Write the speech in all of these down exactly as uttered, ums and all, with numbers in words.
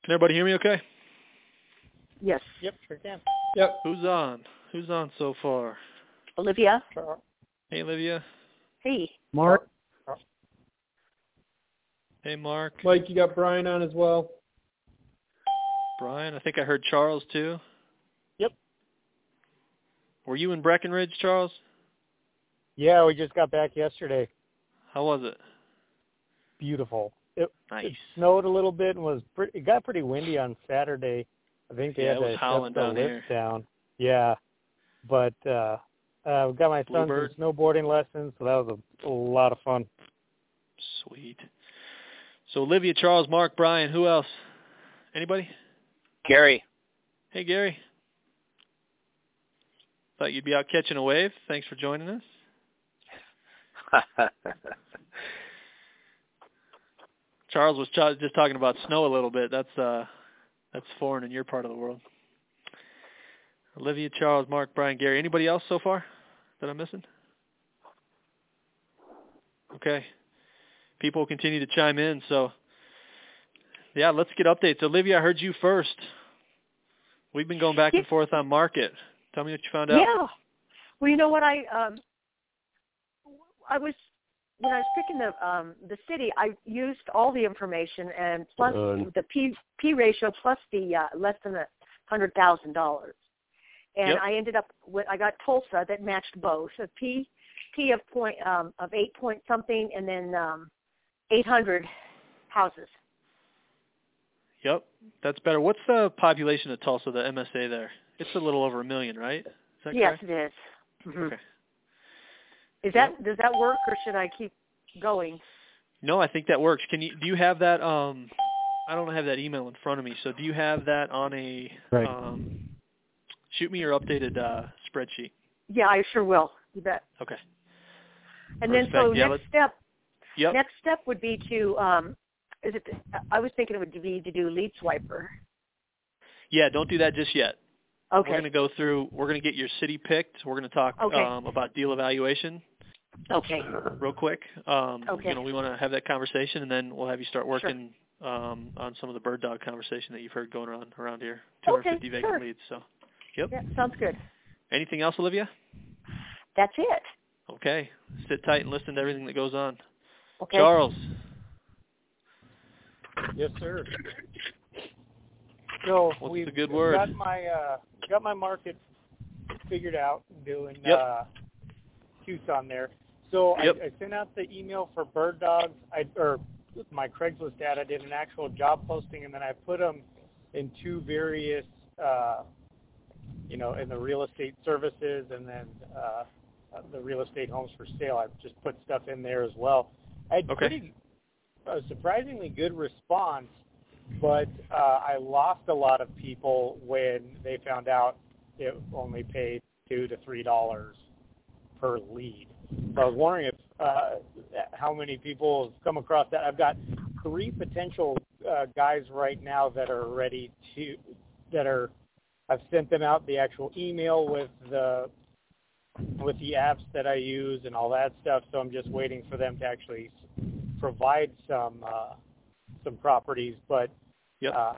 Can everybody hear me okay? Yes. Yep, sure can. Yep. Who's on? Who's on so far? Olivia. Hey, Olivia. Hey. Mark. Hey, Mark. Mike, you got Brian on as well. Brian. I think I heard Charles, too. Yep. Were you in Breckenridge, Charles? Yeah, we just got back yesterday. How was it? Beautiful. It, Nice. it snowed a little bit and was pretty, it got pretty windy on Saturday. I think they Yeah, had it was to howling shut the down lifts here. down. Yeah. But uh uh we got my son some Bluebird. snowboarding lessons, so that was a, a lot of fun. Sweet. So Olivia, Charles, Mark, Brian, who else? Anybody? Gary. Hey, Gary. Thought you'd be out catching a wave. Thanks for joining us. Charles was ch- just talking about snow a little bit. That's uh, that's foreign in your part of the world. Olivia, Charles, Mark, Brian, Gary. Anybody else so far that I'm missing? Okay. People continue to chime in, so yeah, let's get updates. Olivia, I heard you first. We've been going back and forth on market. Tell me what you found out. Yeah. Well, you know what? I um, I was when I was picking the um the city, I used all the information and plus Good. the P P ratio plus the uh, less than a hundred thousand dollars, and Yep. I ended up with I got Tulsa that matched both a P P of point um of eight point something and then um eight hundred houses. Yep, that's better. What's the population of Tulsa, the M S A there? It's a little over a million, right? Is that Yes, correct? it is. Mhm. Okay. Is that does that work or should I keep going? No, I think that works. Can you do you have that? Um, I don't have that email in front of me. So do you have that on a? Right. Um, shoot me your updated uh, spreadsheet. Yeah, I sure will. You bet. Okay. And then Perfect. so Yeah, next let's- step Yep. next step would be to um is it I was thinking it would be to do lead swiper. Yeah, don't do that just yet. Okay. We're going to go through. We're going to get your city picked. We're going to talk Okay. um, about deal evaluation Okay. real quick. Um, Okay. You know, we want to have that conversation, and then we'll have you start working um, on some of the bird dog conversation that you've heard going on around here. two hundred fifty Okay, vacant sure. leads. So, yep. Yeah, sounds good. Anything else, Olivia? That's it. Okay. Sit tight and listen to everything that goes on. Okay. Charles. Yes, sir. So What's we've the good word? got my uh, got my market figured out, doing Yep. uh, Tucson there. So Yep. I, I sent out the email for bird dogs. I or my Craigslist ad. I did an actual job posting, and then I put them in two various, uh, you know, in the real estate services, and then uh, the real estate homes for sale. I just put stuff in there as well. I had Okay. pretty a surprisingly good response, but uh, I lost a lot of people when they found out it only paid two to three dollars per lead. So I was wondering if uh, how many people have come across that. I've got three potential uh, guys right now that are ready to that are. I've sent them out the actual email with the with the apps that I use and all that stuff. So I'm just waiting for them to actually provide some uh, some properties, but Yep. um,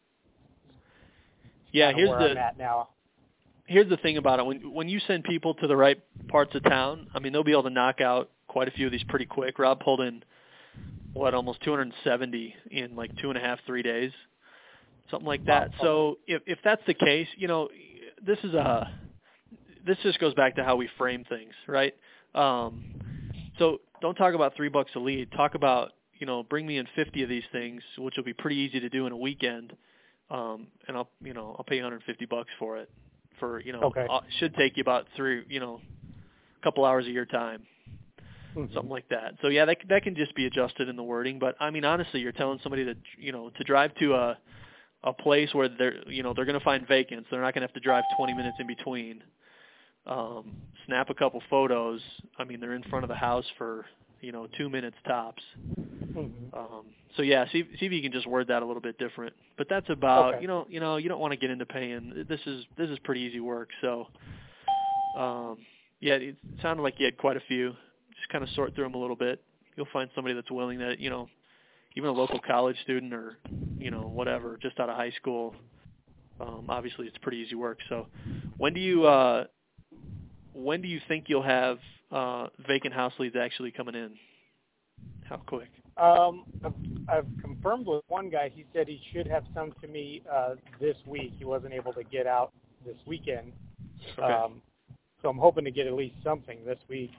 Yeah, kinda here's where the I'm at now. here's the thing about it. When when you send people to the right parts of town, I mean, they'll be able to knock out quite a few of these pretty quick. Rob pulled in what almost two hundred seventy in like two and a half, three days, something like that. Wow. So if if that's the case, you know, this is a this just goes back to how we frame things, right? Um, so don't talk about three bucks a lead. Talk about, you know, bring me in fifty of these things, which will be pretty easy to do in a weekend, um, and I'll, you know, I'll pay one hundred fifty bucks for it. For, you know, Okay. uh, should take you about three, you know, a couple hours of your time, Mhm. something like that. So yeah, that that can just be adjusted in the wording. But I mean, honestly, you're telling somebody that, you know, to drive to a a place where they're, you know, they're going to find vacants. They're not going to have to drive twenty minutes in between. Um, snap a couple photos. I mean, they're in front of the house for, you know, two minutes tops. Mhm. Um, so yeah, see, see if you can just word that a little bit different. But that's about, Okay. you know, you know, you don't want to get into paying. This is this is pretty easy work. So, um, yeah, it sounded like you had quite a few. Just kind of sort through them a little bit. You'll find somebody that's willing that, you know, even a local college student or you know, whatever, just out of high school. Um, obviously, it's pretty easy work. So, when do you uh, when do you think you'll have uh, vacant house leads actually coming in? How quick? Um, I've, I've confirmed with one guy. He said he should have some to me uh, this week. He wasn't able to get out this weekend. Okay. Um, so I'm hoping to get at least something this week.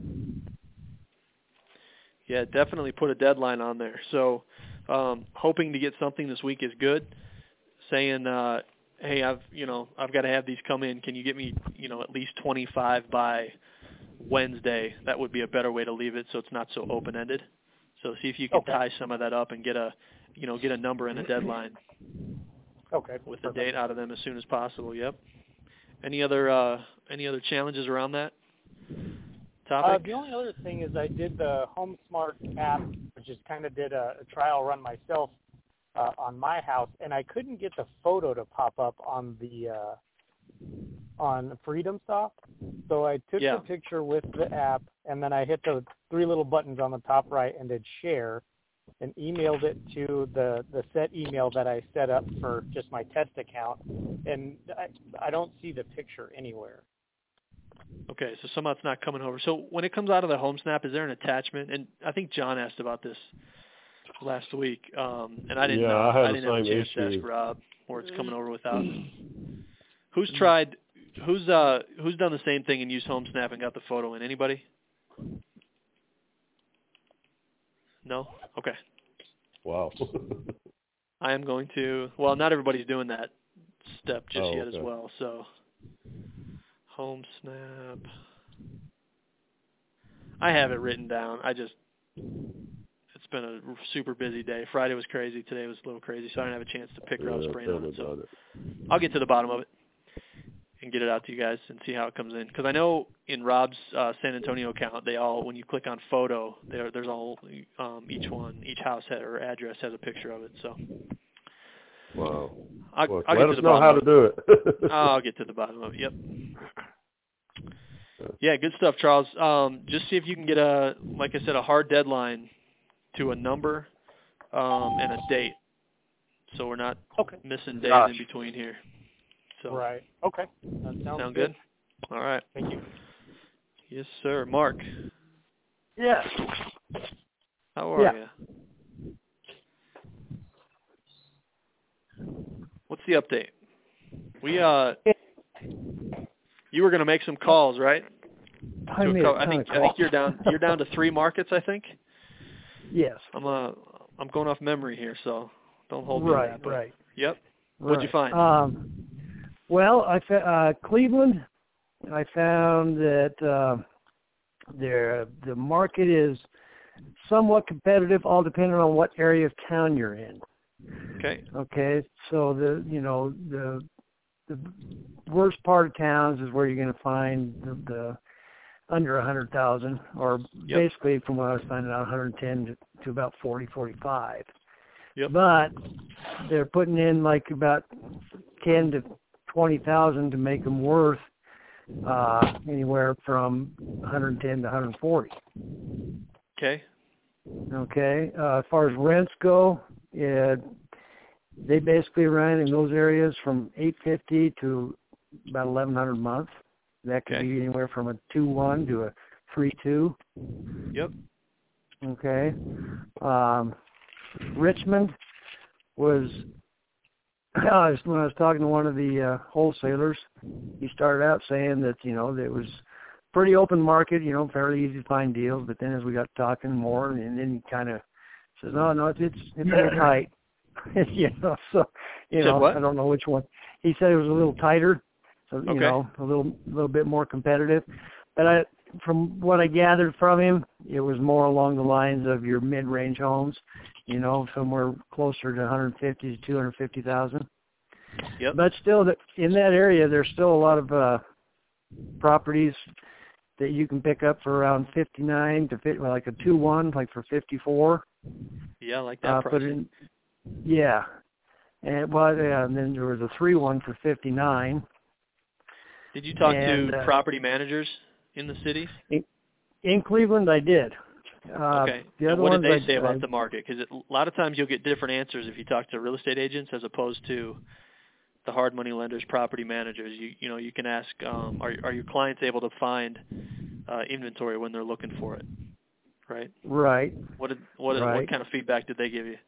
Yeah, definitely put a deadline on there. So, um, hoping to get something this week is good. Saying, uh, hey, I've you know I've got to have these come in. Can you get me you know at least twenty-five by Wednesday? That would be a better way to leave it, so it's not so open-ended. So see if you can Okay. tie some of that up and get a you know get a number and a deadline. Okay. With the Perfect. date out of them as soon as possible. Yep. Any other uh, any other challenges around that topic? Uh, the only other thing is I did the HomeSmart app, which is kind of did a, a trial run myself uh, on my house, and I couldn't get the photo to pop up on the uh, on Freedom Stop. So I took Yeah. the picture with the app, and then I hit the three little buttons on the top right and did share, and emailed it to the, the set email that I set up for just my test account, and I, I don't see the picture anywhere. Okay, so somehow it's not coming over. So when it comes out of the home snap, is there an attachment? And I think John asked about this last week, um, and I didn't Yeah, know. I had the didn't have a same chance to issue. ask Rob where it's coming over without. Who's tried? Who's uh who's done the same thing and used home snap and got the photo in? Anybody? No? Okay. Wow. I am going to. Well, not everybody's doing that step just Oh, yet okay. as well. So, home snap. I have it written down. I just, it's been a super busy day. Friday was crazy. Today was a little crazy, so I didn't have a chance to pick Rob's Yeah, brain tell on me it. So about it. I'll get to the bottom of it and get it out to you guys and see how it comes in. Because I know in Rob's uh, San Antonio account, they all, when you click on photo, there, there's all, um, each one, each house has, or address has a picture of it. So Wow. I'll, Well, I'll let get us to the know bottom how of to do it. it. I'll get to the bottom of it. Yep. Yeah, good stuff, Charles. Um, just see if you can get a, like I said, a hard deadline to a number um, and a date, so we're not Okay. missing days Gosh. in between here. So Right. Okay. That sounds sound good. good? All right. Thank you. Yes, sir. Mark, Yes. how are Yeah. you? What's the update? We uh, you were going to make some calls, right? I To a made co- a I ton think of I think calls. you're down you're down to three markets. I think Yes. I'm uh I'm going off memory here, so don't hold me to Right. that. but- Right. Yep. What'd you right. find? Um, well, I fa- uh, Cleveland. I found that uh, there the market is somewhat competitive, all depending on what area of town you're in. Okay. Okay, so the you know the the worst part of towns is where you're going to find the, the under a hundred thousand, or Yep. basically from what I was finding out, one hundred ten to, to about forty, forty-five. Yep. But they're putting in like about ten to twenty thousand to make them worth uh, anywhere from one hundred ten to one hundred forty. Okay. Okay. Uh, as far as rents go, it, they basically run in those areas from eight fifty to about eleven hundred a month. That could Okay. be anywhere from a two one to a three two. Yep. Okay. Um, Richmond was, when I was talking to one of the uh, wholesalers, he started out saying that, you know, there was pretty open market, you know, fairly easy to find deals. But then as we got talking more, and then he kind of says, no, no, it's it's, it's a little tight. you know, so, you Said know, what? I don't know which one. He said it was a little tighter, so, you Okay. know, a little, a little bit more competitive. But I, from what I gathered from him, it was more along the lines of your mid-range homes, you know, somewhere closer to one hundred fifty to two hundred fifty thousand. Yep. But still, that in that area, there's still a lot of uh, properties that you can pick up for around fifty-nine to fit, like a two one, like for fifty-four. Yeah, I like that Uh, price. put in, yeah, and well, yeah, and then there was a three one for fifty-nine. Did you talk and, to uh, property managers in the city? In Cleveland, I did. Uh, Okay. The And other what did ones they I, say I, about the market? Because a lot of times you'll get different answers if you talk to real estate agents as opposed to the hard money lenders, property managers. You you know you can ask, um, are are your clients able to find uh, inventory when they're looking for it, right? right. What did what did, Right. what kind of feedback did they give you?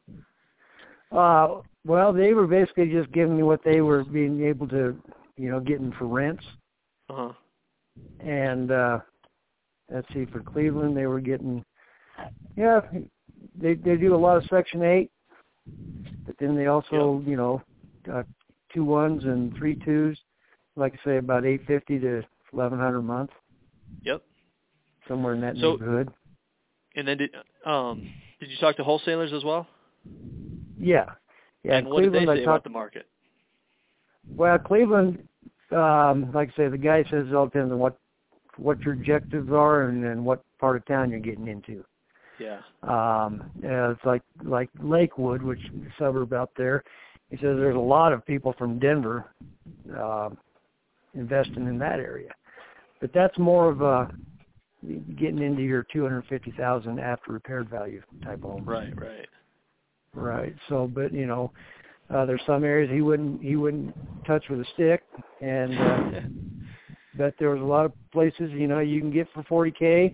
Uh, well, they were basically just giving me what they were being able to, you know, getting for rents. Uh huh. And uh, let's see, for Cleveland, they were getting, yeah, they they do a lot of Section eight, but then they also, Yep. you know, uh, two ones and three twos, like I say, about eight fifty to eleven hundred a month, Yep. somewhere in that So- neighborhood. And then did um did you talk to wholesalers as well? Yeah, yeah. And what did Cleveland, they I say talked. about the market? Well, Cleveland, um, like I say, the guy says it all depends on what what your objectives are and then what part of town you're getting into. Yeah. Um, yeah, it's like like Lakewood, which is a suburb out there. He says there's a lot of people from Denver uh, investing in that area, but that's more of a getting into your two hundred fifty thousand after repaired value type home. Right. Right. Right. So, but you know, uh, there's some areas he wouldn't he wouldn't touch with a stick, and uh, but there was a lot of places, you know, you can get for forty K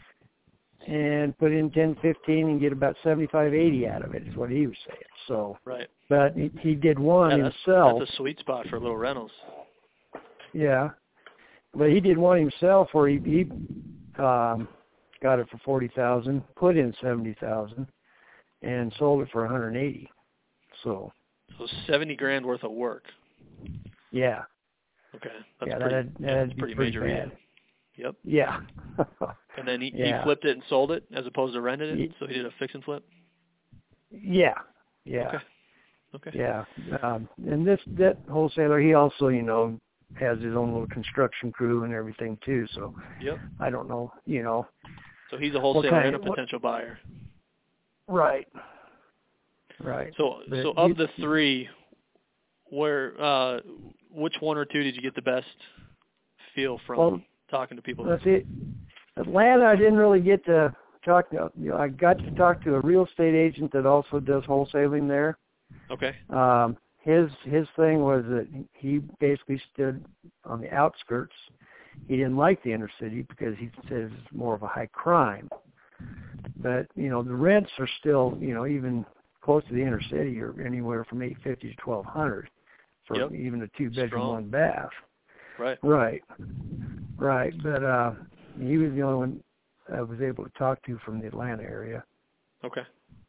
and put in ten, fifteen and get about seventy-five, eighty out of it is what he was saying. So, Right. but he, he did one Yeah, that's, himself. that's a sweet spot for little rentals. Yeah. But he did one himself where he, he um, got it for forty thousand, put in seventy thousand, and sold it for one hundred eighty. So, So seventy grand worth of work. yeah. Okay. That's yeah, pretty, that'd, yeah, that'd that's be pretty, pretty major bad. read. Yep. Yeah. And then he, Yeah. he flipped it and sold it as opposed to rented it, Ye- so he did a fix and flip. yeah. Yeah. Okay. Okay. Yeah. Um, and this that wholesaler, he also, you know, has his own little construction crew and everything too. So Yep. I don't know, you know. So he's a wholesaler kind and a of- what- potential buyer. Right. Right. So But so of he- the three, where uh, which one or two did you get the best feel from Well, talking to people? Let's see. Atlanta, I didn't really get to talk to. You know, I got to talk to a real estate agent that also does wholesaling there. Okay. Um, his his thing was that he basically stood on the outskirts. He didn't like the inner city because he says it's more of a high crime. But you know, the rents are still, you know, even close to the inner city, are anywhere from eight fifty to twelve hundred for Yep. even a two bedroom, Strong. one bath. Right. Right, right. But uh, he was the only one I was able to talk to from the Atlanta area. Okay.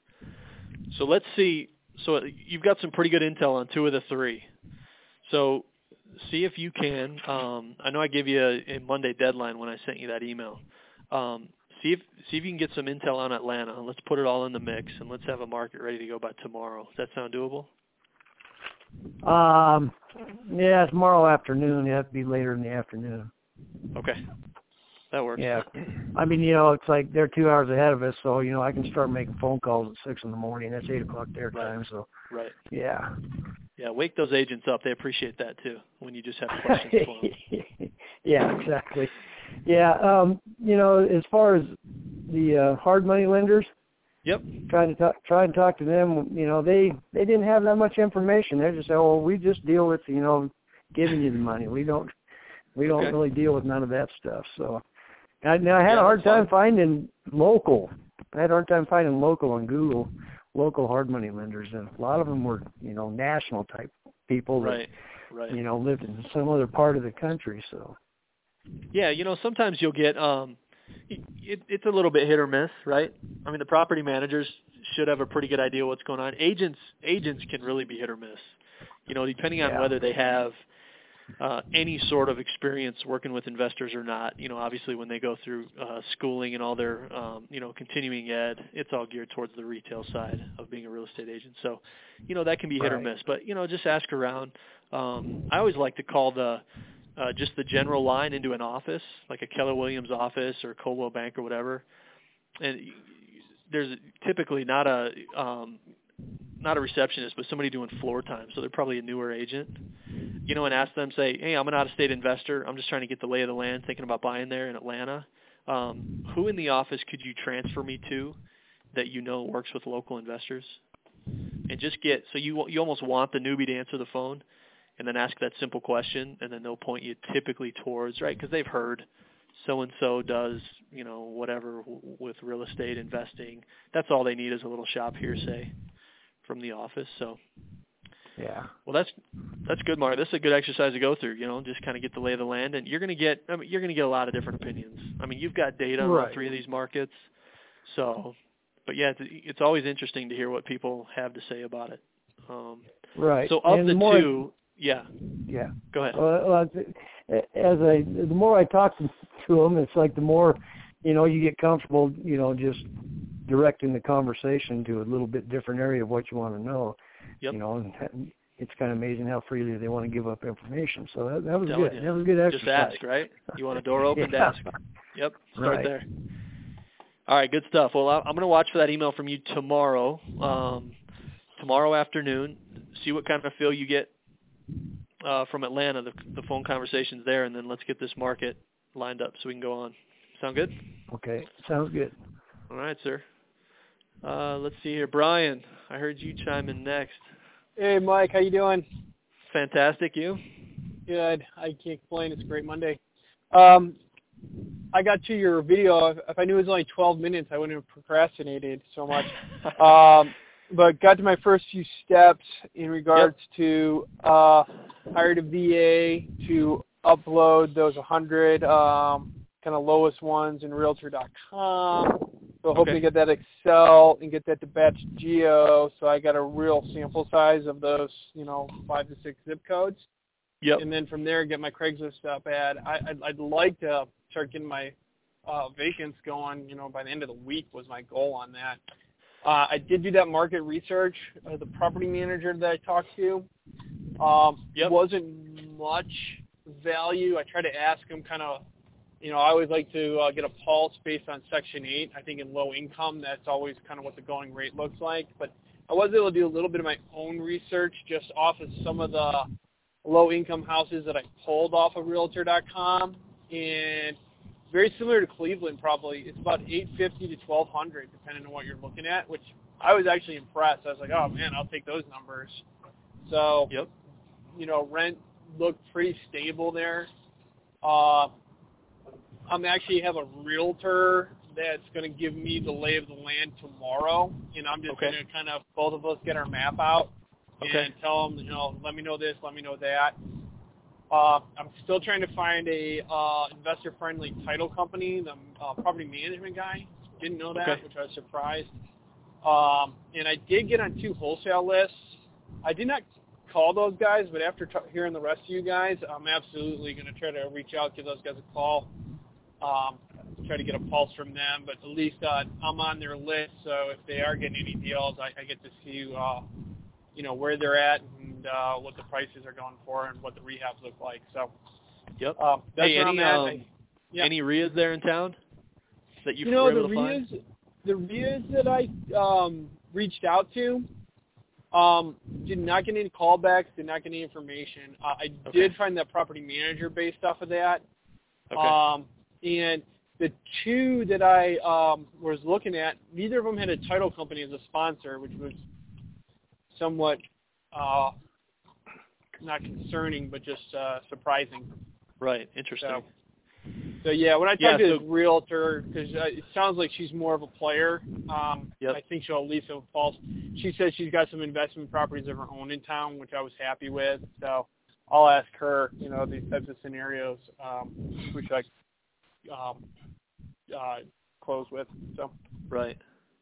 So let's see. So you've got some pretty good intel on two of the three. So see if you can. Um, I know I gave you a, a Monday deadline when I sent you that email. Um, see if see if you can get some intel on Atlanta. Let's put it all in the mix and let's have a market ready to go by tomorrow. Does that sound doable? Um, yeah, tomorrow afternoon. It have to be later in the afternoon. Okay. That works. Yeah. I mean, you know, it's like they're two hours ahead of us, so, you know, I can start making phone calls at six in the morning. That's eight o'clock their Right. time, so, Right. yeah. Yeah, wake those agents up. They appreciate that too when you just have questions for them. Yeah, exactly. Yeah, um, you know, as far as the uh, hard money lenders, Yep. trying to talk, try and talk to them, you know, they they didn't have that much information. They're just, oh, well, we just deal with, you know, giving you the money. We don't we don't Okay. really deal with none of that stuff. So, I, now I had Yeah, a hard that's time fine. finding local. I had a hard time finding local on Google, local hard money lenders, and a lot of them were, you know, national type people that, Right. Right. you know, lived in some other part of the country. So, Yeah, you know, sometimes you'll get um it, it's a little bit hit or miss, right? I mean, the property managers should have a pretty good idea what's going on. Agents agents can really be hit or miss. You know, depending on Yeah. whether they have uh any sort of experience working with investors or not. You know, obviously when they go through uh schooling and all their um, you know, continuing ed, it's all geared towards the retail side of being a real estate agent. So, you know, that can be hit or Right. miss. But, you know, just ask around. Um I always like to call the Uh, just the general line into an office, like a Keller Williams office or Coldwell Bank or whatever. And there's typically not a um, not a receptionist, but somebody doing floor time. So they're probably a newer agent. You know, and ask them, say, hey, I'm an out-of-state investor. I'm just trying to get the lay of the land, thinking about buying there in Atlanta. Um, who in the office could you transfer me to that you know works with local investors? And just get, so you you almost want the newbie to answer the phone and then ask that simple question, and then they'll point you typically towards, right, because they've heard so-and-so does, you know, whatever w- with real estate investing. That's all they need is a little shop hearsay from the office. So, Yeah. well, that's that's good, Mark. This is a good exercise to go through, you know, just kind of get the lay of the land. And you're going to get, I mean, you're going to get a lot of different opinions. I mean, you've got data on all Right. three of these markets. So, but yeah, it's, it's always interesting to hear what people have to say about it. Um, Right. So of And the more I- two, yeah, Yeah. go ahead. Well, well, as I, the more I talk to, to them, it's like the more, you know, you get comfortable, you know, just directing the conversation to a little bit different area of what you want to know. Yep. You know, and it's kind of amazing how freely they want to give up information. So that, that was Telling good. you. That was a good exercise. Just ask, right? You want a door open, Yeah. ask. Yep, start Right. there. All right, good stuff. Well, I'm going to watch for that email from you tomorrow, um, tomorrow afternoon. See what kind of feel you get uh, from Atlanta, the, the phone conversations there, and then let's get this market lined up so we can go on. Sound good? Okay. Sounds good. All right, sir. Uh, let's see here. Brian, I heard you chime in next. Hey, Mike, how you doing? Fantastic, you? Good. I can't complain. It's a great Monday. Um, I got to your video. If, if I knew it was only twelve minutes, I wouldn't have procrastinated so much. um, but got to my first few steps in regards yep. to uh, hired a V A to upload those one hundred um, kind of lowest ones in Realtor dot com. So hoping okay. to get that Excel and get that to batch geo. So I got a real sample size of those, you know, five to six zip codes. Yep. And then from there, get my Craigslist up ad. I, I'd, I'd like to start getting my uh, vacants going, you know, by the end of the week was my goal on that. Uh, I did do that market research. Uh, the property manager that I talked to um, yep. wasn't much value. I tried to ask him kind of, you know, I always like to uh, get a pulse based on Section eight. I think in low income, that's always kind of what the going rate looks like. But I was able to do a little bit of my own research just off of some of the low-income houses that I pulled off of Realtor dot com. And very similar to Cleveland probably. It's about eight fifty to twelve hundred depending on what you're looking at, which I was actually impressed. I was like, oh, man, I'll take those numbers. So, yep. you know, rent looked pretty stable there. Uh, I'm actually have a realtor that's going to give me the lay of the land tomorrow, and I'm just okay. going to kind of both of us get our map out okay. and tell them, you know, let me know this, let me know that. Uh, I'm still trying to find a uh, investor-friendly title company. The uh, property management guy didn't know that, okay. which I was surprised. Um, and I did get on two wholesale lists. I did not call those guys, but after t- hearing the rest of you guys, I'm absolutely going to try to reach out, give those guys a call. Um, try to get a pulse from them, but at least uh, I'm on their list, so if they are getting any deals, I, I get to see, uh, you know, where they're at and uh, what the prices are going for and what the rehabs look like. So, yep. Uh, that's hey, where any, I'm at. um, I, yeah. any R I As there in town that you, you know, were the able to R I As, find? the R I As that I um, reached out to, um, did not get any callbacks, did not get any information. Uh, I Okay. did find that property manager based off of that. Okay. Um, and the two that I um, was looking at, neither of them had a title company as a sponsor, which was somewhat uh, not concerning, but just uh, surprising. Right. Interesting. So, so yeah, when I talk Yeah, to so, this realtor, because uh, it sounds like she's more of a player, um, yep. I think she'll at least have a pulse. She says she's got some investment properties of her own in town, which I was happy with. So I'll ask her, you know, these types of scenarios, um, which I um, uh, close with. So right.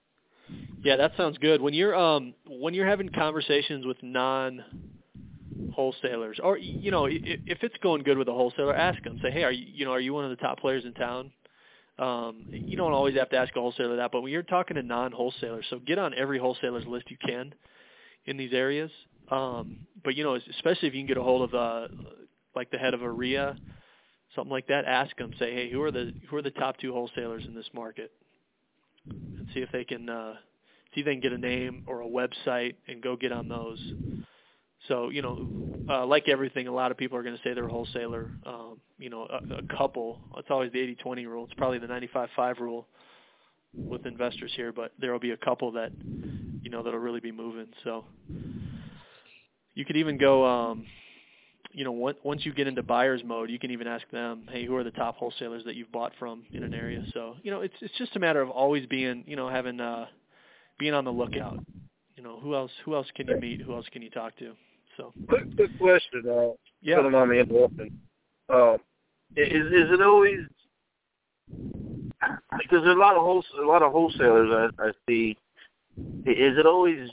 Yeah, that sounds good. When you're um when you're having conversations with non wholesalers, or you know, if, if it's going good with a wholesaler, ask them. Say, hey, are you you know are you one of the top players in town? Um, you don't always have to ask a wholesaler that, but when you're talking to non wholesalers, so get on every wholesaler's list you can in these areas. Um, but you know, especially if you can get a hold of uh like the head of a R I A, something like that, ask them. Say, hey, who are the who are the top two wholesalers in this market? And see if they can uh, see if they can get a name or a website and go get on those. So, you know, uh, like everything, a lot of people are going to say they're a wholesaler. Um, you know, a, a couple. It's always the eighty twenty rule. It's probably the ninety-five five rule with investors here, but there will be a couple that, you know, that'll really be moving. So you could even go, um, you know, once once you get into buyer's mode, you can even ask them, hey, who are the top wholesalers that you've bought from in an area? So, you know, it's it's just a matter of always being, you know, having uh, being on the lookout. You know, who else who else can you meet? Who else can you talk to? So quick quick question. Uh, yeah. Don't mind me interrupting. Um, is is it always because there's a lot of whole, a lot of wholesalers I, I see. Is it always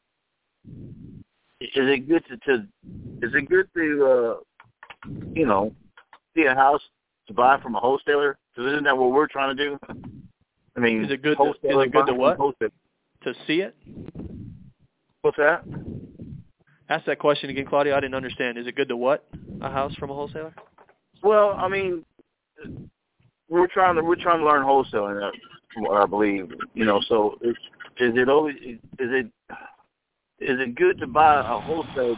is it good to, to is it good to uh, you know, see a house to buy from a wholesaler? Because isn't that what we're trying to do? I mean, is it good? To, is it good to what? To see it? What's that? Ask that question again, Claudio. I didn't understand. Is it good to what? A house from a wholesaler? Well, I mean, we're trying to we're trying to learn wholesaling, I believe. You know, so is, is it always is it is it good to buy a wholesale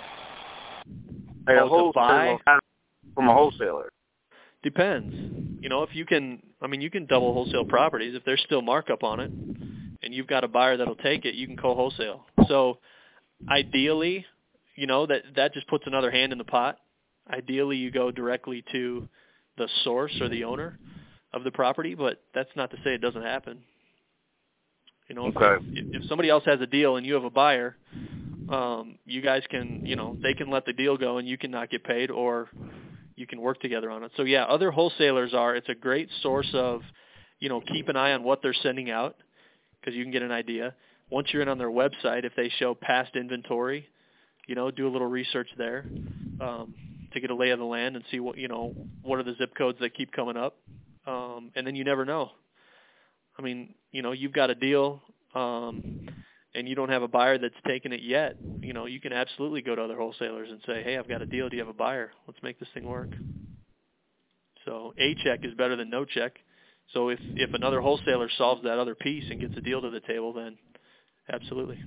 a oh, wholesaler from a wholesaler? Depends. You know, if you can, I mean, you can double wholesale properties if there's still markup on it, and you've got a buyer that'll take it. You can co-wholesale. So, ideally, you know, that that just puts another hand in the pot. Ideally, you go directly to the source or the owner of the property, but that's not to say it doesn't happen. You know, okay. if, if somebody else has a deal and you have a buyer, um, you guys can, you know, they can let the deal go and you can not get paid, or you can work together on it. So, yeah, other wholesalers are, it's a great source of, you know, keep an eye on what they're sending out because you can get an idea. Once you're in on their website, if they show past inventory, you know, do a little research there um, to get a lay of the land and see what, you know, what are the zip codes that keep coming up. Um, and then you never know. I mean, you know, you've got a deal um, and you don't have a buyer that's taken it yet. You know, you can absolutely go to other wholesalers and say, hey, I've got a deal. Do you have a buyer? Let's make this thing work. So a check is better than no check. So if, if another wholesaler solves that other piece and gets a deal to the table, then absolutely.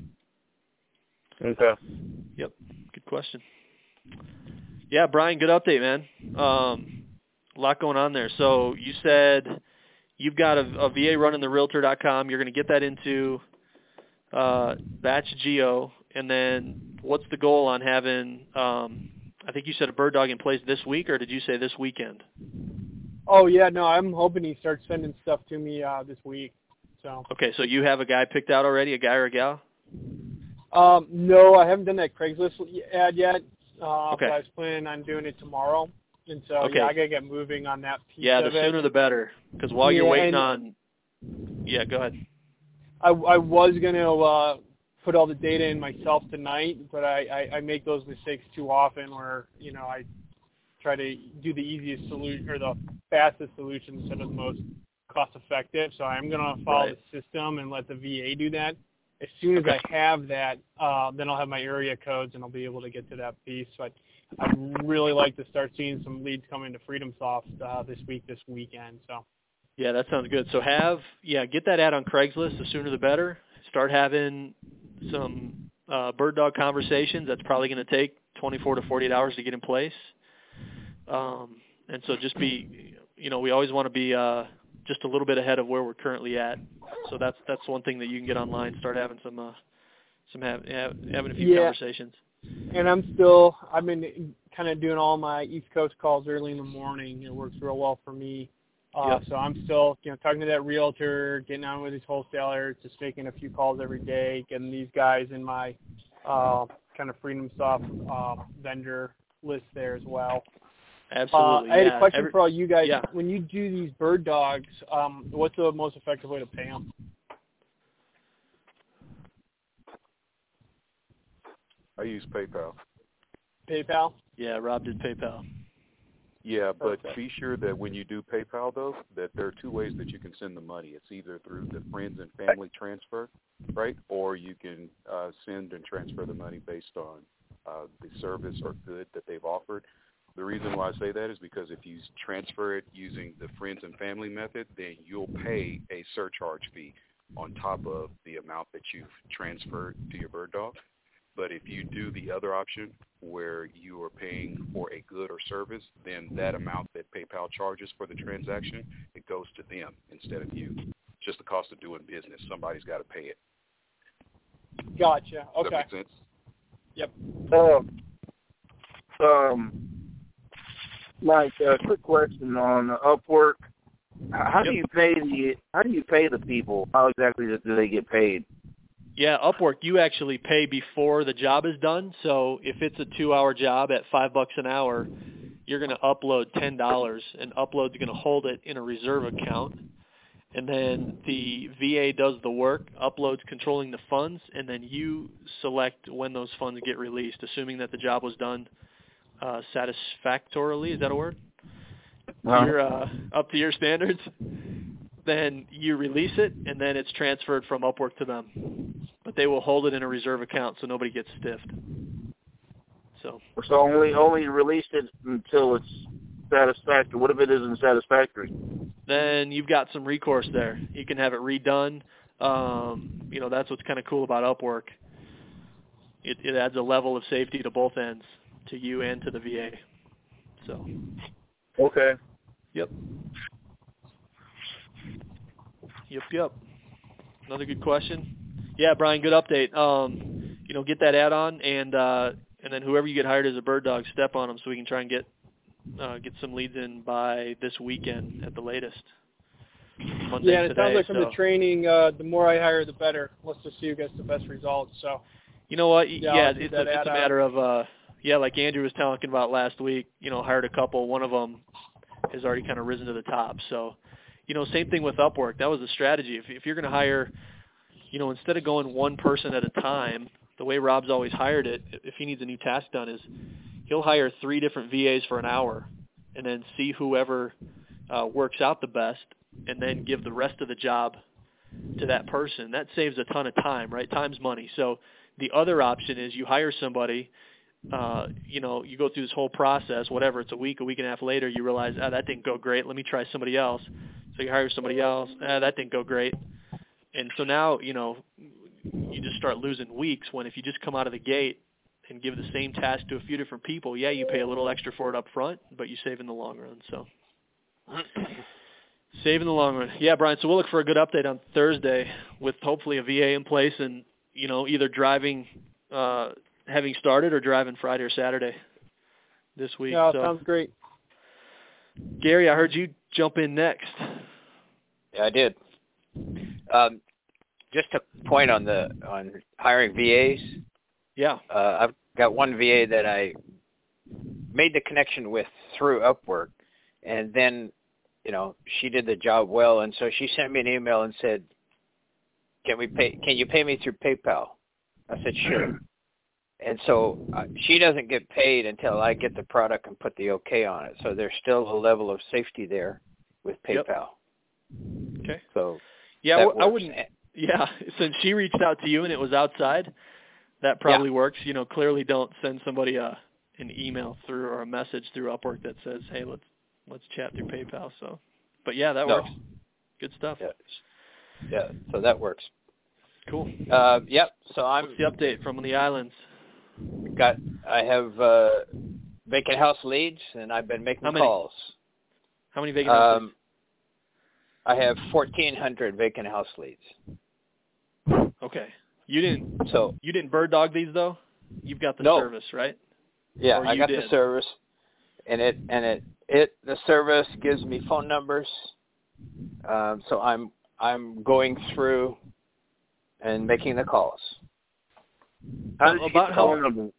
Okay. Yep. Good question. Yeah, Brian, good update, man. Um, a lot going on there. So you said you've got a, a V A running the Realtor dot com. You're going to get that into uh, Batch Geo, and then what's the goal on having? Um, I think you said a bird dog in place this week, or did you say this weekend? Oh yeah, no, I'm hoping he starts sending stuff to me uh, this week. So. Okay, so you have a guy picked out already, a guy or a gal? Um, no, I haven't done that Craigslist ad yet. Uh, okay. But I was planning on doing it tomorrow, and so okay. yeah, I gotta get moving on that piece. Yeah, the of it. sooner the better. Because while yeah, you're waiting on, yeah, go ahead. I, I was gonna uh, put all the data in myself tonight, but I, I, I make those mistakes too often, where you know I try to do the easiest solution or the fastest solution instead of the most cost effective. So I'm gonna follow right. the system and let the V A do that. As soon as okay. I have that, uh, then I'll have my area codes and I'll be able to get to that piece. But I'd really like to start seeing some leads coming to FreedomSoft uh, this week, this weekend. So. Yeah, that sounds good. So have, yeah, get that ad on Craigslist. The sooner the better. Start having some uh, bird dog conversations. That's probably going to take twenty-four to forty-eight hours to get in place. Um, and so just be, you know, we always want to be uh, just a little bit ahead of where we're currently at. So that's that's one thing that you can get online. Start having some uh, some have, have, having a few yeah. conversations. And I'm still I've been kind of doing all my East Coast calls early in the morning. It works real well for me. Uh, yep. So I'm still you know talking to that realtor, getting on with these wholesalers, just making a few calls every day, getting these guys in my uh, kind of FreedomSoft uh, vendor list there as well. Absolutely. Uh, I had yeah. a question Every, for all you guys. Yeah. When you do these bird dogs, um, what's the most effective way to pay them? I use PayPal. PayPal? Yeah, Rob did PayPal. Yeah, but Perfect. be sure that when you do PayPal, though, that there are two ways that you can send the money. It's either through the friends and family transfer, right, or you can uh, send and transfer the money based on uh, the service or good that they've offered. The reason why I say that is because if you transfer it using the friends and family method, then you'll pay a surcharge fee on top of the amount that you've transferred to your bird dog. But if you do the other option where you are paying for a good or service, then that amount that PayPal charges for the transaction, it goes to them instead of you. It's just the cost of doing business. Somebody's got to pay it. Gotcha. Okay. Does that make sense? Yep. Uh, um, Mike, a quick question on Upwork. How do you pay the How do you pay the people? How exactly do they get paid? Yeah, Upwork, you actually pay before the job is done. So if it's a two-hour job at five bucks an hour, you're going to upload ten dollars, and Upload's going to hold it in a reserve account. And then the V A does the work, Upload's controlling the funds, and then you select when those funds get released, assuming that the job was done uh, satisfactorily. Is that a word? Well, You're uh, up to your standards. Then you release it, and then it's transferred from Upwork to them. But they will hold it in a reserve account so nobody gets stiffed. So so only only release it until it's satisfactory. What if it isn't satisfactory? Then you've got some recourse there. You can have it redone. Um, you know, that's what's kind of cool about Upwork. It, it adds a level of safety to both ends, to you and to the V A. So. Okay. Yep. Yep, yep. Another good question. Yeah, Brian, good update. Um, you know, get that add-on, and uh, and then whoever you get hired as a bird dog, step on them so we can try and get uh, get some leads in by this weekend at the latest. Monday Yeah, and it today, sounds like from so. the training, uh, the more I hire, the better. Let's just see who gets the best results. So. You know what? Yeah, Yeah, it's, a, it's a matter of, uh, yeah, like Andrew was talking about last week, you know, hired a couple. One of them has already kind of risen to the top. So, you know, same thing with Upwork. That was the strategy. If, if you're going to hire, you know, instead of going one person at a time, the way Rob's always hired it, if he needs a new task done, is he'll hire three different V As for an hour and then see whoever uh, works out the best and then give the rest of the job to that person. That saves a ton of time, right? Time's money. So the other option is you hire somebody, uh, you know, you go through this whole process, whatever, it's a week, a week and a half later, you realize, ah, that didn't go great. Let me try somebody else. So you hire somebody else. Ah, that didn't go great. And so now, you know, you just start losing weeks when if you just come out of the gate and give the same task to a few different people, yeah, you pay a little extra for it up front, but you save in the long run. So save in the long run. Yeah, Brian, so we'll look for a good update on Thursday with hopefully a V A in place and, you know, either driving, uh, having started or driving Friday or Saturday this week. Yeah, so. Sounds great. Gary, I heard you jump in next. Yeah, I did. Um, just to point on the on hiring V As. Yeah. Uh, I've got one V A that I made the connection with through Upwork, and then, you know, she did the job well, and so she sent me an email and said, "Can we pay? Can you pay me through PayPal?" I said, "Sure." And so uh, she doesn't get paid until I get the product and put the okay on it. So there's still a level of safety there with PayPal. Yep. Okay. So yeah, that I works. wouldn't. Yeah, since she reached out to you and it was outside, that probably yeah. works. You know, clearly don't send somebody a an email through or a message through Upwork that says, "Hey, let's let's chat through PayPal." So, but yeah, that no. works. Good stuff. Yeah. yeah, so that works. Cool. Uh, yep. So I'm. What's the update from the islands? Got. I have uh, vacant house leads, and I've been making How many? calls. How many vacant house um, leads? I have fourteen hundred vacant house leads. Okay. You didn't. So you didn't bird dog these though. You've got the no. service, right? Yeah, or I got did. the service, and it and it it the service gives me phone numbers. Um, so I'm I'm going through and making the calls. How did you about get the how phone number?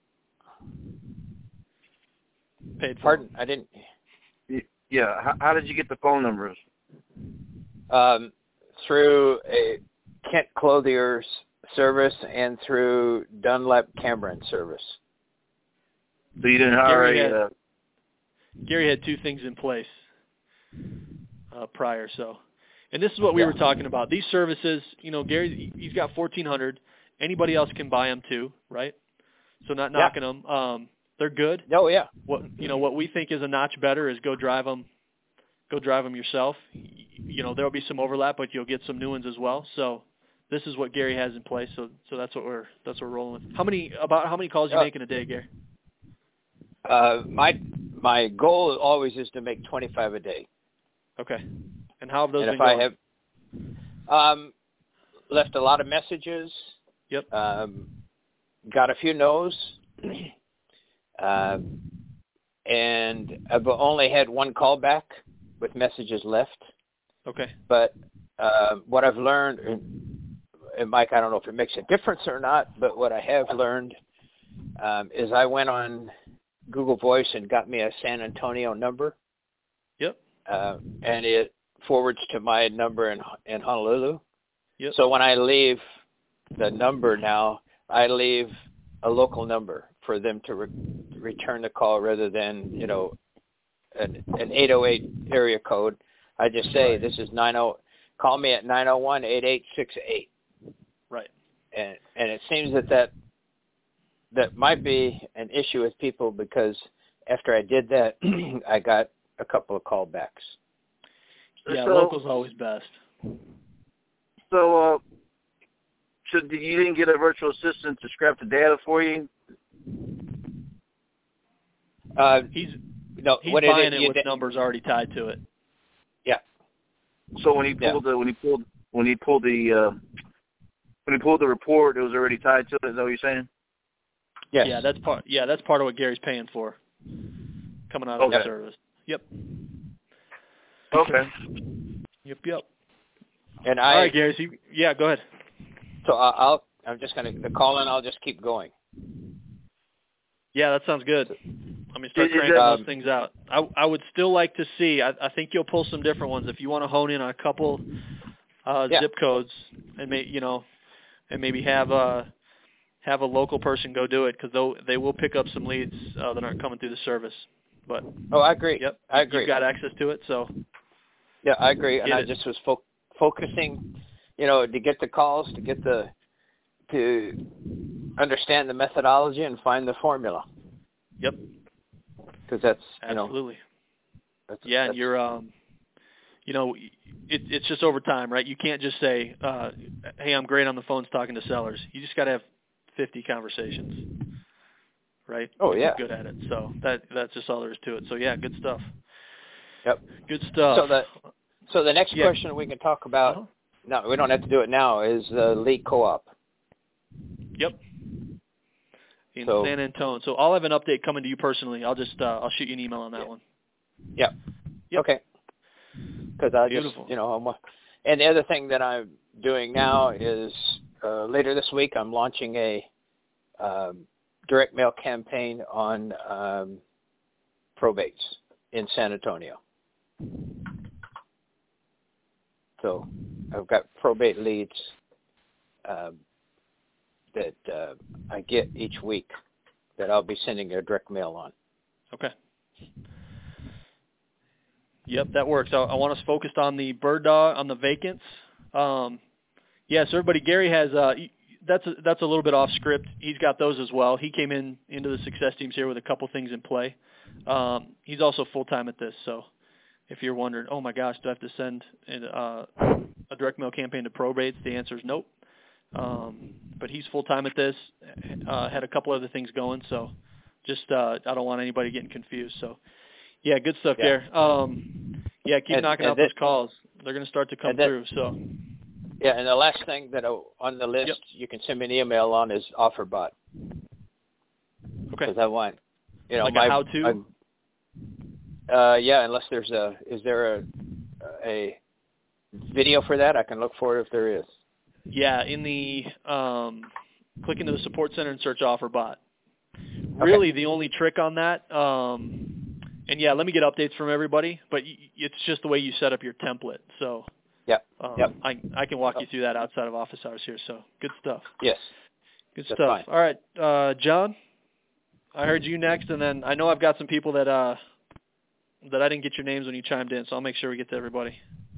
Paid for. Pardon, I didn't. Yeah, how, how did you get the phone numbers? Um, through a Kent Clothier's service and through Dunlap Cameron service. So you didn't hire Gary a... had, Uh, Gary had two things in place uh, prior, so. And this is what we yeah. were talking about. These services, you know, Gary, he's got fourteen hundred. Anybody else can buy them too, right? So not knocking yeah. them. Um, they're good. Oh, yeah. What you know, what we think is a notch better is go drive them. Go drive them yourself. You know, there'll be some overlap, but you'll get some new ones as well. So this is what Gary has in place. So so that's what we're that's what we're rolling with. How many about how many calls you Uh, make in a day, Gary? Uh, my my goal always is to make twenty-five a day. Okay. And how have those and been if going? I have um, left a lot of messages. Yep. Um, got a few no's. um, and I've only had one call back with messages left. Okay. But uh, what I've learned, and, and Mike, I don't know if it makes a difference or not, but what I have learned um, is I went on Google Voice and got me a San Antonio number. Yep. Uh, and it forwards to my number in in Honolulu. Yep. So when I leave the number now, I leave a local number for them to re- return the call rather than, you know, an, an eight oh eight area code. I just say, Right. this is nine oh, call me at nine oh one, eight eight six eight. Right. And, and it seems that, that that might be an issue with people because after I did that, I got a couple of callbacks. Yeah, So- local's always best. So, uh, so did- you didn't get a virtual assistant to scrap the data for you? Uh, He's no, he's what buying it, it you with did- numbers already tied to it. Yeah. So when he pulled the when he pulled when he pulled the uh, when he pulled the report, it was already tied to it. Is that what you're saying? Yes. Yeah, that's part. Yeah, that's part of what Gary's paying for, coming out of Okay. the service. Yep. Okay. Yep. Yep. And I, All right, Gary. So you, yeah, go ahead. so I- I'll, I'm just going to, the call in, I'll just keep going. Yeah, that sounds good. I mean, start Is- is cranking that- those things out. I I would still like to see. I, I think you'll pull some different ones if you want to hone in on a couple uh, Yeah. zip codes and may you know, and maybe have a have a local person go do it because they they will pick up some leads uh, that aren't coming through the service. But Oh, I agree. yep, I agree. You've got access to it, so Yeah, I agree. And Get I it. just was fo- focusing, you know, to get the calls, to get the, to understand the methodology and find the formula. yep, Because that's, you know, absolutely. that's, Yeah, and that's, you're um, you know, it, it's just over time, right? You can't just say, uh, "Hey, I'm great on the phones talking to sellers." You just got to have fifty conversations, right? Oh, to yeah. Get good at it. So that that's just all there is to it. So yeah, good stuff. Yep. Good stuff. So the, so the next Yeah. question we can talk about, Uh-huh. no, we don't have to do it now, is the lead co-op. Yep. In So- San Antonio. So I'll have an update coming to you personally. I'll just uh, I'll shoot you an email on that Yeah. one. Yep. Yep. Okay. Because I Beautiful. just, you know, I'm, and the other thing that I'm doing now is uh, later this week I'm launching a um, direct mail campaign on um, probates in San Antonio. So I've got probate leads um, that uh, I get each week that I'll be sending a direct mail on. Okay. Yep, that works. I, I want us focused on the bird dog, on the vacants. Um, yes, everybody. Gary has. Uh, he- that's a, that's a little bit off script. He's got those as well. He came in into the success teams here with a couple things in play. Um, he's also full time at this. So if you're wondering, oh my gosh, do I have to send an, uh, a direct mail campaign to probates? The answer is nope. Um, but he's full time at this. Uh, had a couple other things going, so just uh, I don't want anybody getting confused. So. Yeah, good stuff Yeah. there. Um, yeah, keep And- knocking and out that- those calls. They're going to start to come and that- through. So, Yeah, and the last thing that I, on the list Yep. you can send me an email on is OfferBot. okay, Because I want, you know, like my, a how-to. my- uh, yeah, unless there's a, is there a, a video for that? I can look for it if there is. Yeah, in the um, click into the support center and search OfferBot. Really, the only trick on that. Um, and yeah, let me get updates from everybody. But y- it's just the way you set up your template. So. Yep. Um, Yep. I I can walk you through that outside of office hours here. So good stuff. Yes. Good That's stuff. fine. All right, uh, John. I heard you next, and then I know I've got some people that uh, that I didn't get your names when you chimed in, so I'll make sure we get to everybody.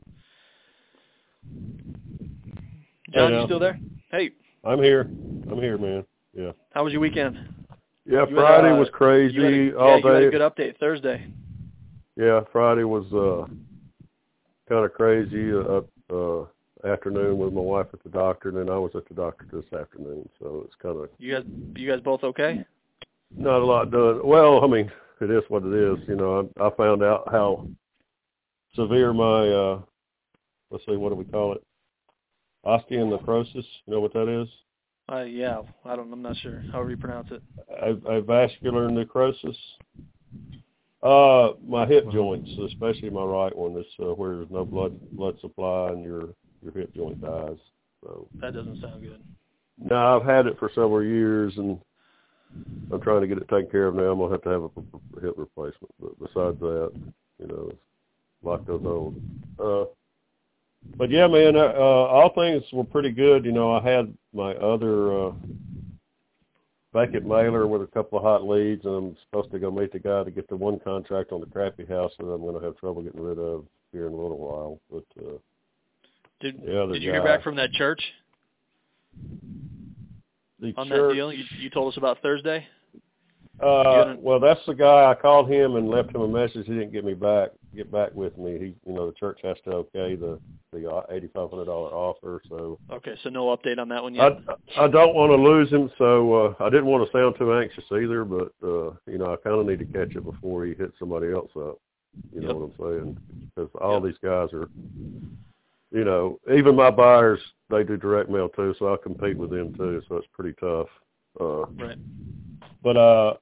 John, Hey, you now. still there? Hey, I'm here. I'm here, man. Yeah. how was your weekend? Yeah, You had, Friday uh, was crazy You had a, all yeah, you had day. a good update Thursday. Yeah, Friday was uh kind of crazy. Uh, uh afternoon with my wife at the doctor, and then I was at the doctor this afternoon. So it's kind of You guys, you guys both okay? not a lot done. Well, I mean, it is what it is. You know, I, I found out how severe my uh, let's see, what do we call it? Osteonecrosis. You know what that is? Uh, yeah, I don't. I'm not sure. However you pronounce it. A, a vascular necrosis. Uh, my hip joints, especially my right one, is uh, where there's no blood blood supply and your your hip joint dies. So that doesn't sound good. No, I've had it for several years, and I'm trying to get it taken care of now. I'm gonna have to have a hip replacement. But besides that, you know, life goes on. Uh, but yeah, man, uh, all things were pretty good. You know, I had my other uh, vacant mailer with a couple of hot leads, and I'm supposed to go meet the guy to get the one contract on the crappy house that I'm going to have trouble getting rid of here in a little while. But uh, did the other did you guy, hear back from that church the on church, that deal you, you told us about Thursday? Uh, gonna... well, that's the guy. I called him and left him a message. He didn't get me back, get back with me. He, you know, the church has to okay the the eighty-five hundred dollars offer. So okay, so no update on that one yet. I I don't want to lose him, so uh, I didn't want to sound too anxious either. But uh, you know, I kind of need to catch it before he hits somebody else up. You know yep. what I'm saying? Because all yep. these guys are, you know, even my buyers, they do direct mail too, so I compete with them too. So it's pretty tough. Uh, right. But uh,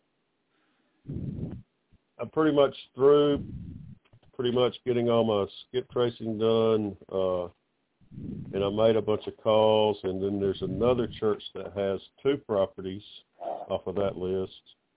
I'm pretty much through, pretty much getting all my skip tracing done, uh, and I made a bunch of calls, and then there's another church that has two properties off of that list,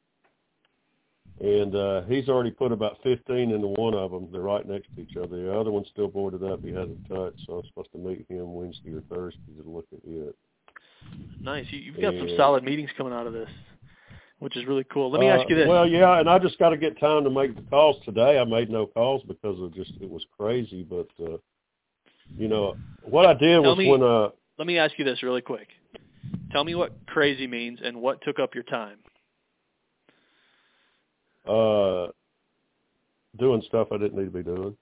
and uh, he's already put about fifteen into one of them. They're right next to each other. The other one's still boarded up. He hasn't touched, so I'm supposed to meet him Wednesday or Thursday to look at it. Nice. You, you've got and, some solid meetings coming out of this, which is really cool. Let me uh, ask you this. Well, yeah, and I just got to get time to make the calls today. I made no calls because of just it was crazy. But, uh, you know, what I did Tell was me, when uh, – let me ask you this really quick. Tell me what crazy means and what took up your time. Uh, doing stuff I didn't need to be doing.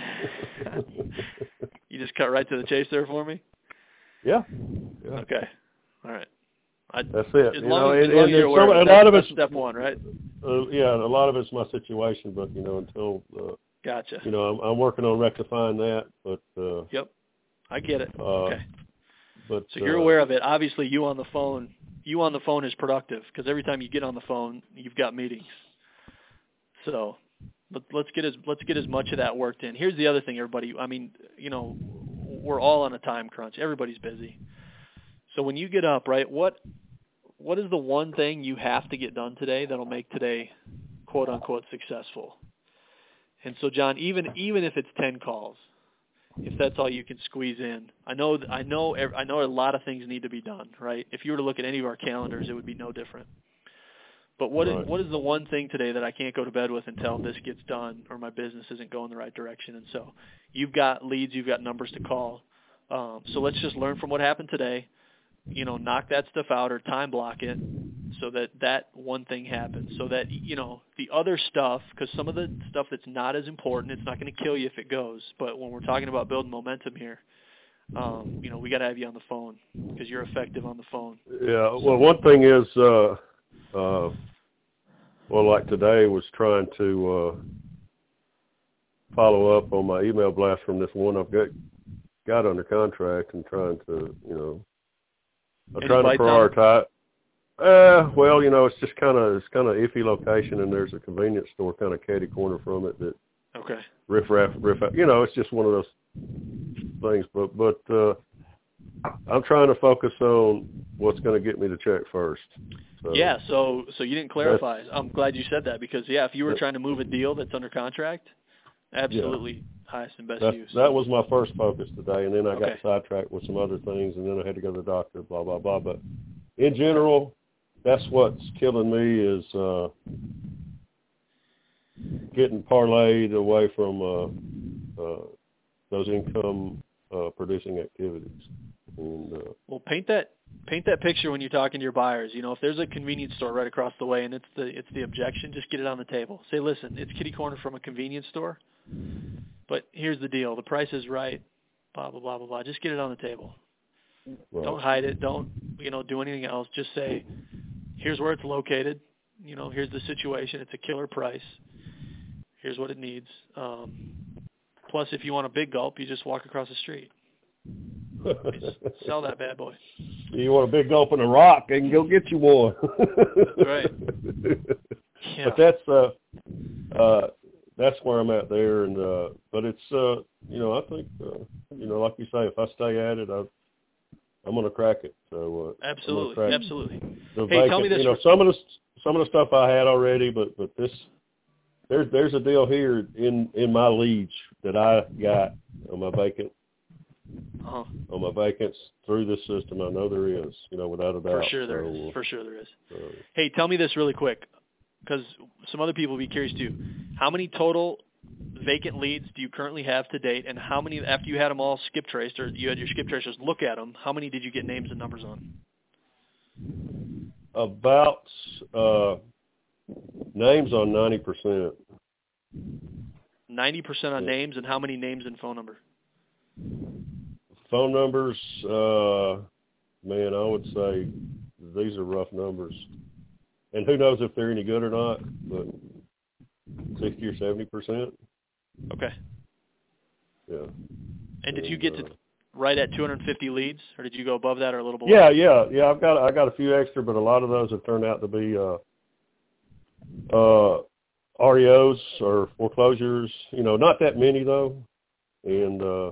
You just cut right to the chase there for me? Yeah. yeah. Okay. All right. I, that's it. As you long know, as, and, as, long and as you're aware some, of it, a lot of that's it's step one, right? Uh, yeah, a lot of it's my situation, but you know, until uh, gotcha. You know, I'm, I'm working on rectifying that, but uh, yep, I get it. Uh, okay. But so you're uh, aware of it. Obviously, you on the phone, you on the phone is productive because every time you get on the phone, you've got meetings. So let, let's get as let's get as much of that worked in. Here's the other thing, everybody. I mean, you know, we're all on a time crunch. Everybody's busy. So when you get up, right, what what is the one thing you have to get done today that'll make today, quote unquote, successful? And so, John, even even if it's ten calls, if that's all you can squeeze in, I know I know I know a lot of things need to be done, right? If you were to look at any of our calendars, it would be no different. But what right. is what is the one thing today that I can't go to bed with until this gets done or my business isn't going the right direction? And so you've got leads, you've got numbers to call. Um, so let's just learn from what happened today. You know, knock that stuff out or time block it so that that one thing happens. So that, you know, the other stuff, because some of the stuff that's not as important, it's not going to kill you if it goes. But when we're talking about building momentum here, um, you know, we got to have you on the phone because you're effective on the phone. Yeah, well, one thing is, uh, uh, well, like today was trying to uh, follow up on my email blast from this one I've got, got under contract and trying to, you know, I'm Any trying to prioritize. Uh, well, you know, it's just kind of it's kind of iffy location, and there's a convenience store kind of catty corner from it that. Okay. Riff raff, riff. You know, it's just one of those things. But but uh, I'm trying to focus on what's going to get me the check first. So yeah. So so you didn't clarify. I'm glad you said that because yeah, if you were trying to move a deal that's under contract, absolutely. Yeah. Highest and best that, use. That was my first focus today, and then I okay. got sidetracked with some other things, and then I had to go to the doctor, blah, blah, blah. But in general, that's what's killing me is uh, getting parlayed away from uh, uh, those income-producing uh, activities. And, uh, well, paint that paint that picture when you're talking to your buyers. You know, if there's a convenience store right across the way and it's the it's the objection, just get it on the table. Say, listen, it's kitty corner from a convenience store. But here's the deal. The price is right, blah, blah, blah, blah, blah. Just get it on the table. Right. Don't hide it. Don't, you know, do anything else. Just say, here's where it's located. You know, here's the situation. It's a killer price. Here's what it needs. Um, plus, if you want a big gulp, you just walk across the street. Just sell that bad boy. You want a big gulp in a rock, they can go get you one. Right. Yeah. But that's uh, uh, that's where I'm at there, and uh, but it's uh, you know, I think uh, you know, like you say, if I stay at it, I, I'm going to crack it. So uh, absolutely, absolutely. The hey, vacant, tell me this. You know, some of the some of the stuff I had already, but but this there's there's a deal here in in my leads that I got on my vacant. Uh-huh. On my vacants through this system, I know there is, you know, without a doubt. For sure there so, is. For sure there is. Uh, hey, tell me this really quick, because some other people will be curious too. How many total vacant leads do you currently have to date, and how many, after you had them all skip traced, or you had your skip tracers look at them, how many did you get names and numbers on? About uh, names on ninety percent. ninety percent on yeah. names, and how many names and phone number? Phone numbers, uh, man, I would say these are rough numbers. And who knows if they're any good or not, but sixty or seventy percent. Okay. Yeah. And did and, you get uh, to right at two hundred fifty leads, or did you go above that or a little below? Yeah, yeah, yeah. I've got I got a few extra, but a lot of those have turned out to be uh, uh, R E Os or foreclosures. You know, not that many though, and. Uh,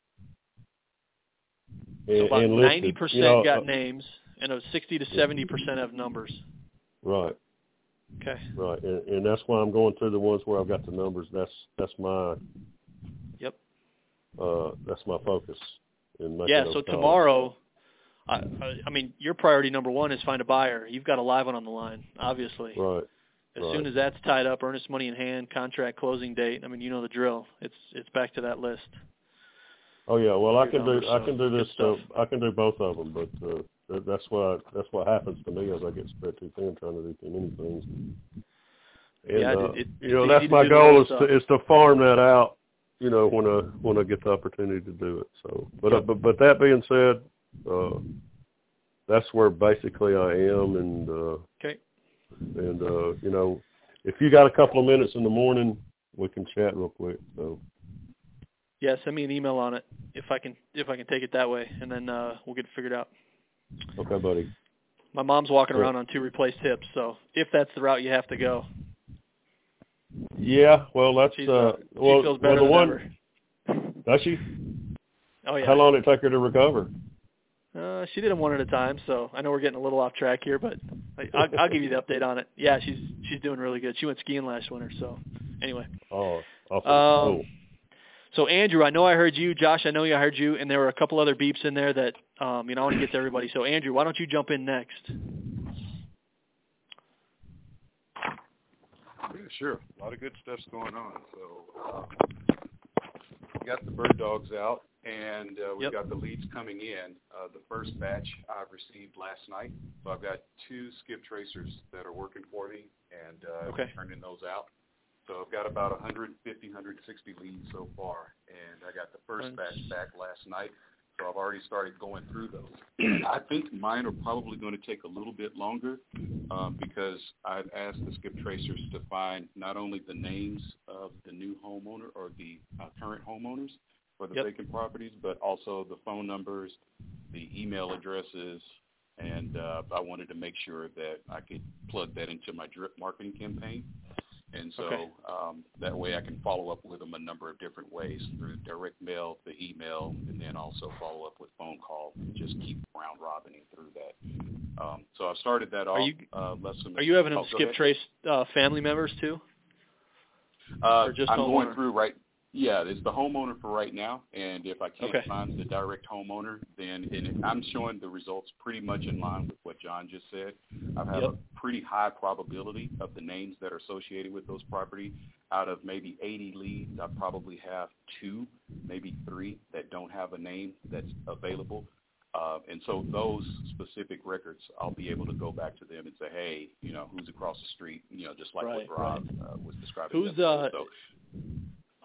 So about and ninety percent you know, got uh, names, and a sixty to seventy percent have numbers. Right. Okay. Right, and, and that's why I'm going through the ones where I've got the numbers. That's that's my. Yep. Uh, that's my focus. In making yeah. those So calls. tomorrow, I, I, I mean, your priority number one is find a buyer. You've got a live one on the line, obviously. Right. As right. soon as that's tied up, earnest money in hand, contract closing date. I mean, you know the drill. It's it's back to that list. Oh yeah, well I can numbers, do I so can do this good uh, I can do both of them, but uh, that, that's what that's what happens to me as I get spread too thin trying to do too many things. And yeah, uh, it, you know it's that's easy my to do goal the is stuff. to is to farm that out. You know when I when I get the opportunity to do it. So, but yep. uh, but but that being said, uh, that's where basically I am, and uh, okay. And uh, you know, if you got a couple of minutes in the morning, we can chat real quick. So. Yeah, send me an email on it if I can if I can take it that way, and then uh, we'll get it figured out. Okay, buddy. My mom's walking yeah. around on two replaced hips, so if that's the route you have to go. Yeah, well, that's She's, uh, uh, she well, feels better well, the than one. ever. Does she? Oh yeah. How long did it take her to recover? Uh, she did them one at a time, so I know we're getting a little off track here, but I'll, I'll give you the update on it. Yeah, she's she's doing really good. She went skiing last winter, so anyway. Oh, awesome. Um, cool. So Andrew, I know I heard you. Josh, I know I heard you, and there were a couple other beeps in there that um, you know I want to get to everybody. So Andrew, why don't you jump in next? Yeah, sure. A lot of good stuff's going on. So uh, we got the bird dogs out, and uh, we've yep. got the leads coming in. Uh, the first batch I've received last night. So I've got two skip tracers that are working for me, and uh, okay. turning those out. So I've got about one fifty, one sixty leads so far, and I got the first batch back last night, so I've already started going through those. I think mine are probably going to take a little bit longer um, because I've asked the skip tracers to find not only the names of the new homeowner or the uh, current homeowners for the yep. vacant properties, but also the phone numbers, the email addresses, and uh, I wanted to make sure that I could plug that into my drip marketing campaign. And so okay. um, that way I can follow up with them a number of different ways through direct mail, the email, and then also follow up with phone call and just keep round robining through that. Um, so I've started that off. Are you, uh, less than, are you having oh, them skip trace uh, family members too? Uh, or just I'm homeowner? going through right. Yeah, it's the homeowner for right now, and if I can't okay. find the direct homeowner, then and it, I'm showing the results pretty much in line with what John just said. I have yep. a pretty high probability of the names that are associated with those property. Out of maybe eighty leads, I probably have two, maybe three that don't have a name that's available. Uh, and so those specific records, I'll be able to go back to them and say, hey, you know, who's across the street, you know, just like right, what Rob right. uh, was describing. Who's uh? So,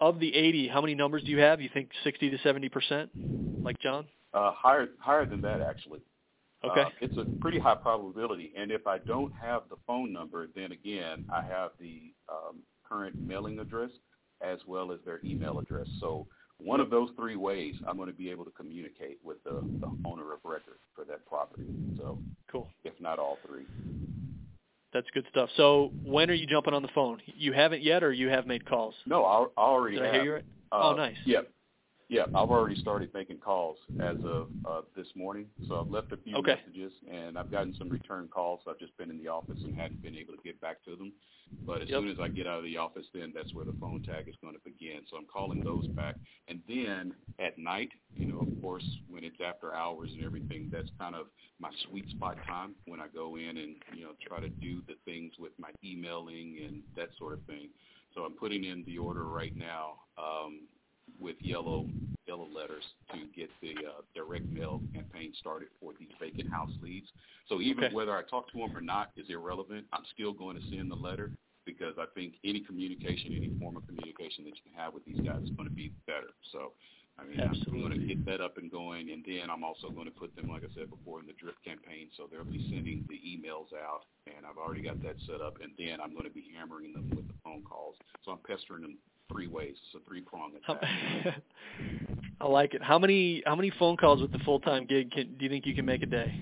of the eighty, how many numbers do you have? You think sixty to seventy percent, like John? Uh, higher higher than that, actually. Okay. Uh, it's a pretty high probability. And if I don't have the phone number, then again, I have the um, current mailing address as well as their email address. So one of those three ways, I'm going to be able to communicate with the, the owner of record for that property. So cool. If not all three. That's good stuff. So when are you jumping on the phone? You haven't yet, or you have made calls? No, I, I already Did have. I hear you right? Uh, oh, nice. Yeah. Yeah, I've already started making calls as of uh, this morning. So I've left a few okay. messages, and I've gotten some return calls. I've just been in the office and hadn't been able to get back to them. But as yep. soon as I get out of the office, then that's where the phone tag is going to begin. So I'm calling those back. And then at night, you know, of course, when it's after hours and everything, that's kind of my sweet spot time when I go in and, you know, try to do the things with my emailing and that sort of thing. So I'm putting in the order right now. Um, with yellow yellow letters to get the uh, direct mail campaign started for these vacant house leads. So even okay. whether I talk to them or not is irrelevant. I'm still going to send the letter because I think any communication, any form of communication that you can have with these guys is going to be better. So, I mean, Absolutely. I'm going to get that up and going, and then I'm also going to put them, like I said before, in the drip campaign. So they'll be sending the emails out, and I've already got that set up, and then I'm going to be hammering them with the phone calls. So I'm pestering them three ways. It's a three-prong attack. I like it. How many how many phone calls with the full-time gig can, do you think you can make a day?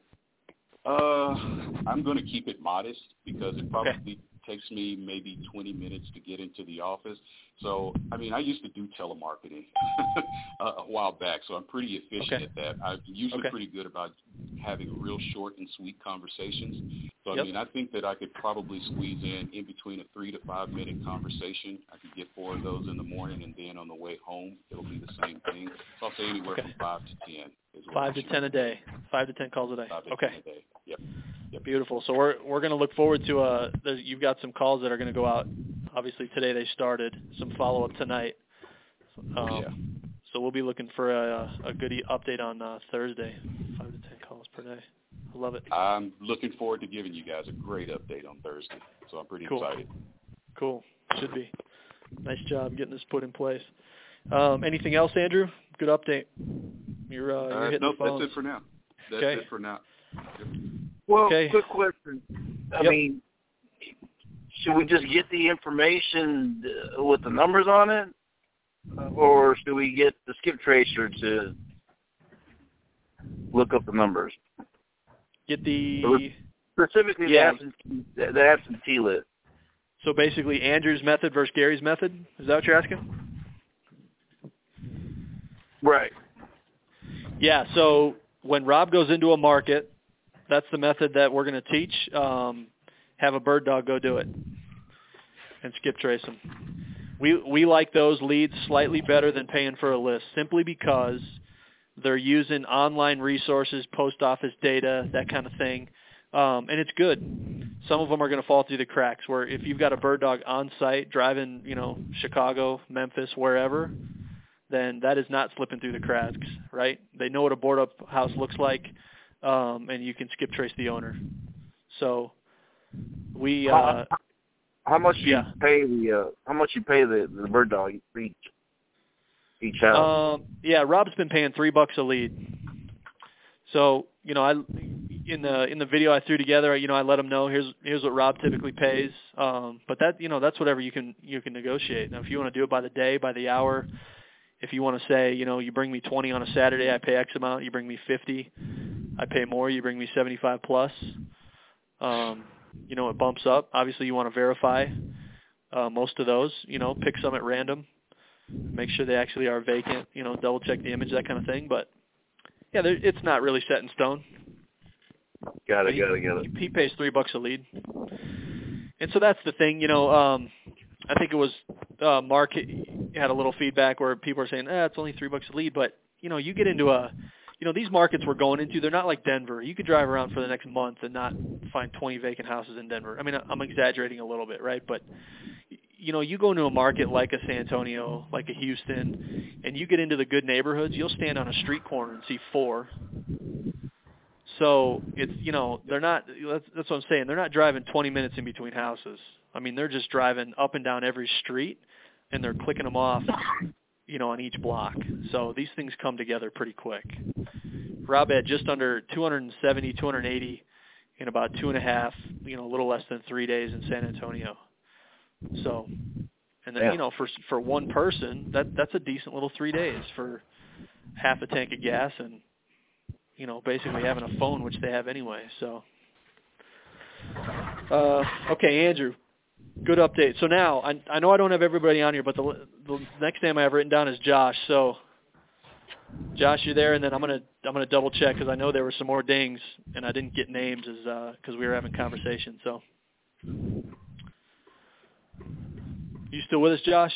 Uh, I'm going to keep it modest because it probably okay. takes me maybe twenty minutes to get into the office. So, I mean, I used to do telemarketing a, a while back, so I'm pretty efficient okay. at that. I'm usually okay. pretty good about having real short and sweet conversations. So, I yep. mean, I think that I could probably squeeze in in between a three to five minute conversation. I could get four of those in the morning, and then on the way home, it'll be the same thing. So I'll say anywhere okay. from five to ten. Is five to ten a day. Five to ten calls a day. Five to okay. ten a day. Yep. Yep. Beautiful. So we're we're going to look forward to uh you've got some calls that are going to go out. Obviously today they started. Some follow up tonight. Um, oh, yeah. So we'll be looking for a a good update on uh, Thursday. Five to ten calls per day. I love it. I'm looking forward to giving you guys a great update on Thursday. So I'm pretty cool. excited. Cool. Should be. Nice job getting this put in place. Um, anything else, Andrew? Good update. You're uh, you're uh, hitting nope, the phones. That's it for now. That's okay. it for now. Yep. Well, okay. quick question. I yep. mean, should we just get the information with the numbers on it, or should we get the skip tracer to look up the numbers? Get the specifically yeah. the absentee, the absentee list. So basically, Andrew's method versus Gary's method. Is that what you're asking? Right. Yeah. So when Rob goes into a market, that's the method that we're going to teach. Um, have a bird dog go do it and skip trace them. We we like those leads slightly better than paying for a list, simply because they're using online resources, post office data, that kind of thing, um, and it's good. Some of them are going to fall through the cracks. Where if you've got a bird dog on site driving, you know, Chicago, Memphis, wherever, then that is not slipping through the cracks, right? They know what a board up house looks like, um, and you can skip trace the owner. So we. Uh, how, how much yeah. you pay the uh, how much you pay the, the bird dog for each each house? Um, yeah, Rob's been paying three bucks a lead. So you know, I in the in the video I threw together, you know, I let him know here's here's what Rob typically pays. Um, but that you know that's whatever you can you can negotiate. Now, if you want to do it by the day, by the hour, if you want to say, you know, you bring me twenty on a Saturday, I pay X amount. You bring me fifty, I pay more. You bring me seventy-five plus. Um, you know, it bumps up. Obviously, you want to verify uh, most of those. You know, pick some at random. Make sure they actually are vacant. You know, double check the image, that kind of thing. But yeah, it's not really set in stone. Got it, he, got it, got it. He pays three bucks a lead, and so that's the thing. You know, um, I think it was uh, Mark had a little feedback where people are saying, "Ah, it's only three bucks a lead," but you know, you get into a You know, these markets we're going into, they're not like Denver. You could drive around for the next month and not find twenty vacant houses in Denver. I mean, I'm exaggerating a little bit, right? But, you know, you go into a market like a San Antonio, like a Houston, and you get into the good neighborhoods, you'll stand on a street corner and see four. So it's, you know, they're not, that's, that's what I'm saying. They're not driving twenty minutes in between houses. I mean, they're just driving up and down every street and they're clicking them off, you know, on each block. So these things come together pretty quick. Rob had just under two hundred seventy, two hundred eighty in about two and a half, you know, a little less than three days in San Antonio. So, and then, yeah. you know, for for one person, that that's a decent little three days for half a tank of gas and, you know, basically having a phone, which they have anyway. So, uh, okay, Andrew, good update. So now, I, I know I don't have everybody on here, but the, the next name I have written down is Josh. So, Josh, you're there, and then I'm gonna I'm gonna double check because I know there were some more dings, and I didn't get names as because uh, we were having conversation. So, you still with us, Josh?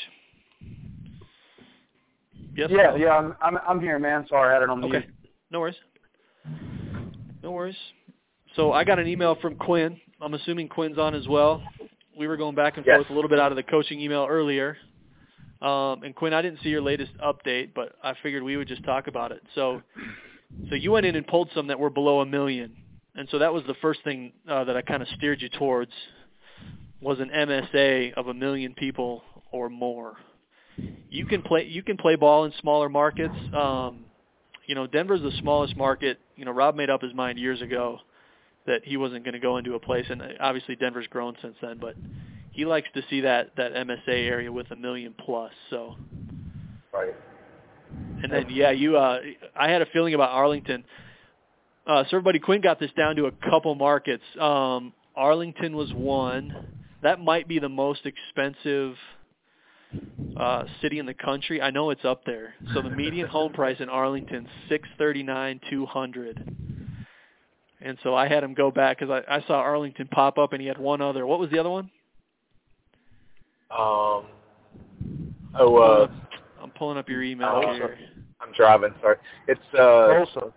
Yes. Yeah, yeah, I'm I'm I'm here, man. Sorry, I had it on mute. Okay, no worries. No worries. So I got an email from Quinn. I'm assuming Quinn's on as well. We were going back and yes. forth a little bit out of the coaching email earlier. Um, and Quinn, I didn't see your latest update, but I figured we would just talk about it. So, so you went in and pulled some that were below a million, and so that was the first thing uh, that I kind of steered you towards was an M S A of a million people or more. You can play you can play ball in smaller markets. Um, you know, Denver's the smallest market. You know, Rob made up his mind years ago that he wasn't going to go into a place, and obviously Denver's grown since then, but he likes to see that, that M S A area with a million plus. So, right. And then yeah, you. Uh, I had a feeling about Arlington. Uh, so everybody, Quinn got this down to a couple markets. Um, Arlington was one. That might be the most expensive uh, city in the country. I know it's up there. So the median home price in Arlington six thirty nine two hundred. And so I had him go back because I, I saw Arlington pop up, and he had one other. What was the other one? Um. Oh. Uh, I'm pulling up your email oh, here. I'm driving. Sorry. It's uh. Tulsa.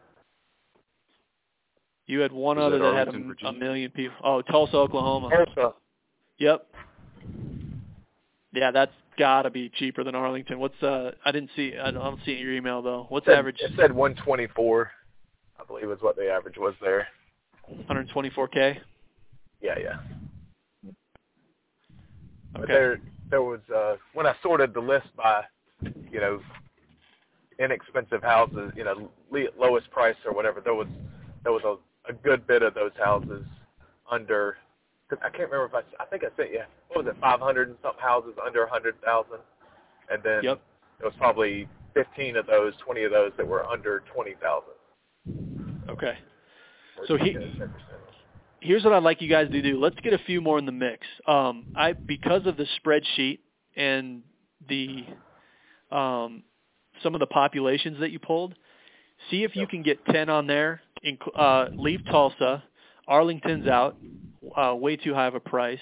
You had one Was other that that had Arlington, a, a Virginia? million people. Oh, Tulsa, Oklahoma. Tulsa. Yep. Yeah, that's got to be cheaper than Arlington. What's uh? I didn't see. I don't see it in your email though. What's it said, average? It said one twenty-four. I believe is what the average was there. one twenty-four K. Yeah, yeah. But Okay. there, there was uh, when I sorted the list by, you know, inexpensive houses, you know, le- lowest price or whatever. There was, there was a, a good bit of those houses under. Cause I can't remember if I, I think I sent you. What was it? five hundred and something houses under a hundred thousand, and then yep. there was probably fifteen of those, twenty of those that were under twenty thousand. Okay. So he, here's what I'd like you guys to do. Let's get a few more in the mix. Um, I because of the spreadsheet and the um, some of the populations that you pulled, see if you can get ten on there. Inc- uh, leave Tulsa. Arlington's out. Uh, way too high of a price.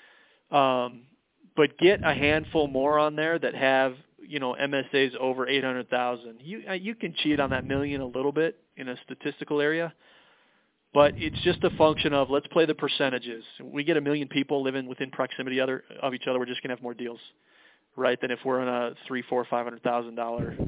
Um, but get a handful more on there that have, you know, M S As over eight hundred thousand. You uh, you can cheat on that million a little bit in a statistical area, but it's just a function of let's play the percentages. We get a million people living within proximity other of each other. We're just gonna have more deals, right? Than if we're in a three, four, five hundred thousand dollar,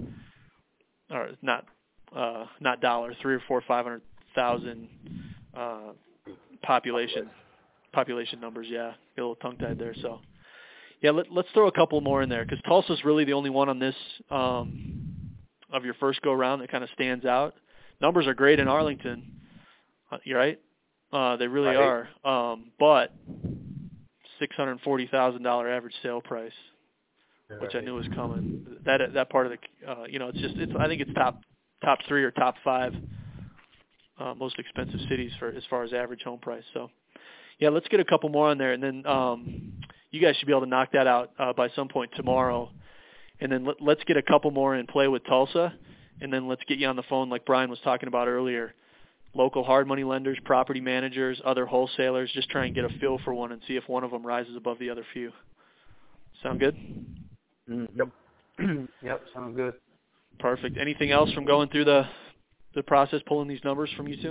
or not, uh, not dollar, three or four, five hundred thousand uh, population. Population numbers, yeah. Get a little tongue-tied there. So, yeah, let, let's throw a couple more in there because Tulsa's really the only one on this um, of your first go-round that kind of stands out. Numbers are great in Arlington, uh, you're right? Uh, they really right. are. Um, but six hundred forty thousand dollars average sale price, right. which I knew was coming. That that part of the, uh, you know, it's just, it's. I think it's top top three or top five uh, most expensive cities for as far as average home price. So. Yeah, let's get a couple more on there, and then um, you guys should be able to knock that out uh, by some point tomorrow. And then let, let's get a couple more and play with Tulsa, and then let's get you on the phone like Brian was talking about earlier. Local hard money lenders, property managers, other wholesalers, just try and get a feel for one and see if one of them rises above the other few. Sound good? Mm-hmm. Yep. Yep, sounds good. Perfect. Anything else from going through the the process, pulling these numbers from you two?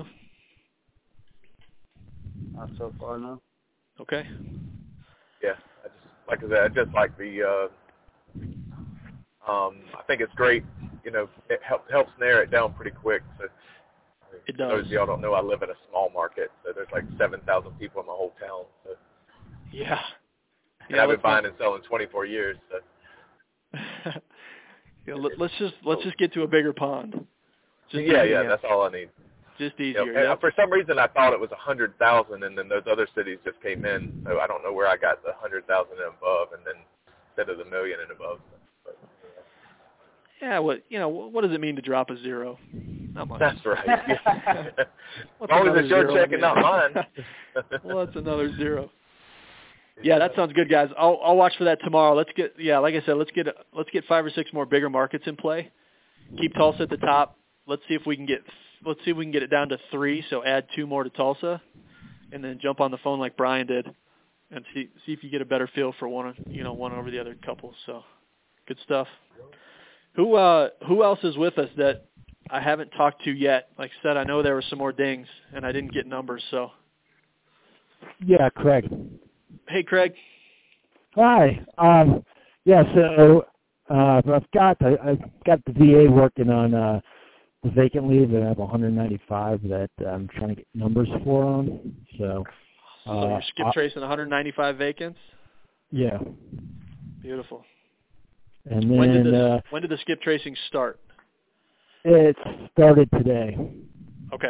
Not so far, no. Okay. Yeah, I just like I said, I just like the. Uh, um, I think it's great. You know, it helps helps narrow it down pretty quick. So, it does. Those of y'all don't know, I live in a small market, so there's like seven thousand people in my whole town. So. Yeah. And yeah I've been buying and selling twenty-four years. So. you know, let, let's just let's just get to a bigger pond. Just yeah, easier. yeah, that's all I need. Just You easier. know, and Yep. for some reason, I thought it was a hundred thousand, and then those other cities just came in. So I don't know where I got the hundred thousand and above, and then instead of the million and above. But, Yeah, what you know, what does it mean to drop a zero? Not much. that's right. Yeah. as What's long as another it's your zero, check and man? not mine. Well, that's another zero. Yeah, that sounds good, guys. I'll I'll watch for that tomorrow. Let's get yeah, like I said, let's get let's get five or six more bigger markets in play. Keep Tulsa at the top. Let's see if we can get let's see if we can get it down to three. So add two more to Tulsa, and then jump on the phone like Brian did, and see see if you get a better feel for one you know one over the other couple. So good stuff. Who uh who else is with us that I haven't talked to yet? Like I said, I know there were some more dings, and I didn't get numbers. So Yeah, Craig. hey, Craig. Hi. Um, yeah, so uh, I've got the, I've got the V A working on uh, the vacant leads, and I have one hundred ninety-five that I'm trying to get numbers for on. So, uh, So you're skip tracing one hundred ninety-five vacants? Yeah. Beautiful. And then When did the uh, when did the skip tracing start? it started today. Okay.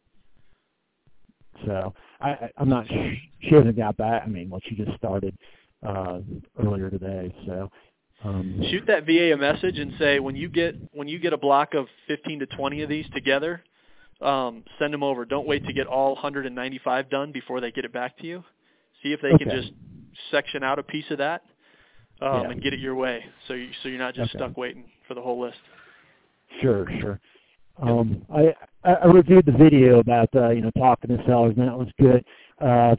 So I, I, I'm not. She hasn't got back. I mean, well, she just started uh, earlier today. So um, Shoot that V A a message and say when you get when you get a block of fifteen to twenty of these together, um, send them over. Don't wait to get all one hundred ninety-five done before they get it back to you. See if they Okay. can just section out a piece of that um, Yeah. and get it your way. So you, so you're not just Okay. stuck waiting for the whole list. Sure, sure. Um, I, I I reviewed the video about uh, you know talking to sellers, and that was good. Uh,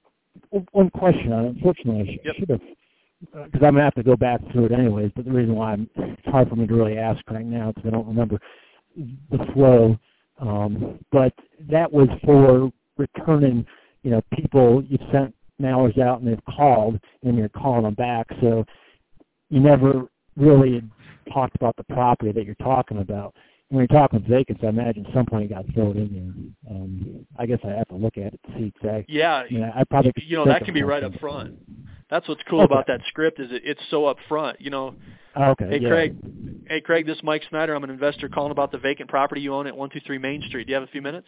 one question, uh, unfortunately, I sh- Yep. should have, because I'm gonna have to go back through it anyways. But the reason why I'm, it's hard for me to really ask right now because I don't remember the flow. Um, but that was for returning, you know, people you've sent mailers out and they've called, and you're calling them back. So you never really talked about the property that you're talking about. When you're talking vacants, I imagine at some point you got to throw it in there. Um, I guess I have to look at it to see exactly. Yeah, I, mean, I probably could you know think that of can be right up something. front. That's what's cool Okay. about that script is it, it's so up front. You know, Okay. hey yeah. Craig, hey Craig, this is Mike Snyder. I'm an investor calling about the vacant property you own at one two three Main Street. Do you have a few minutes?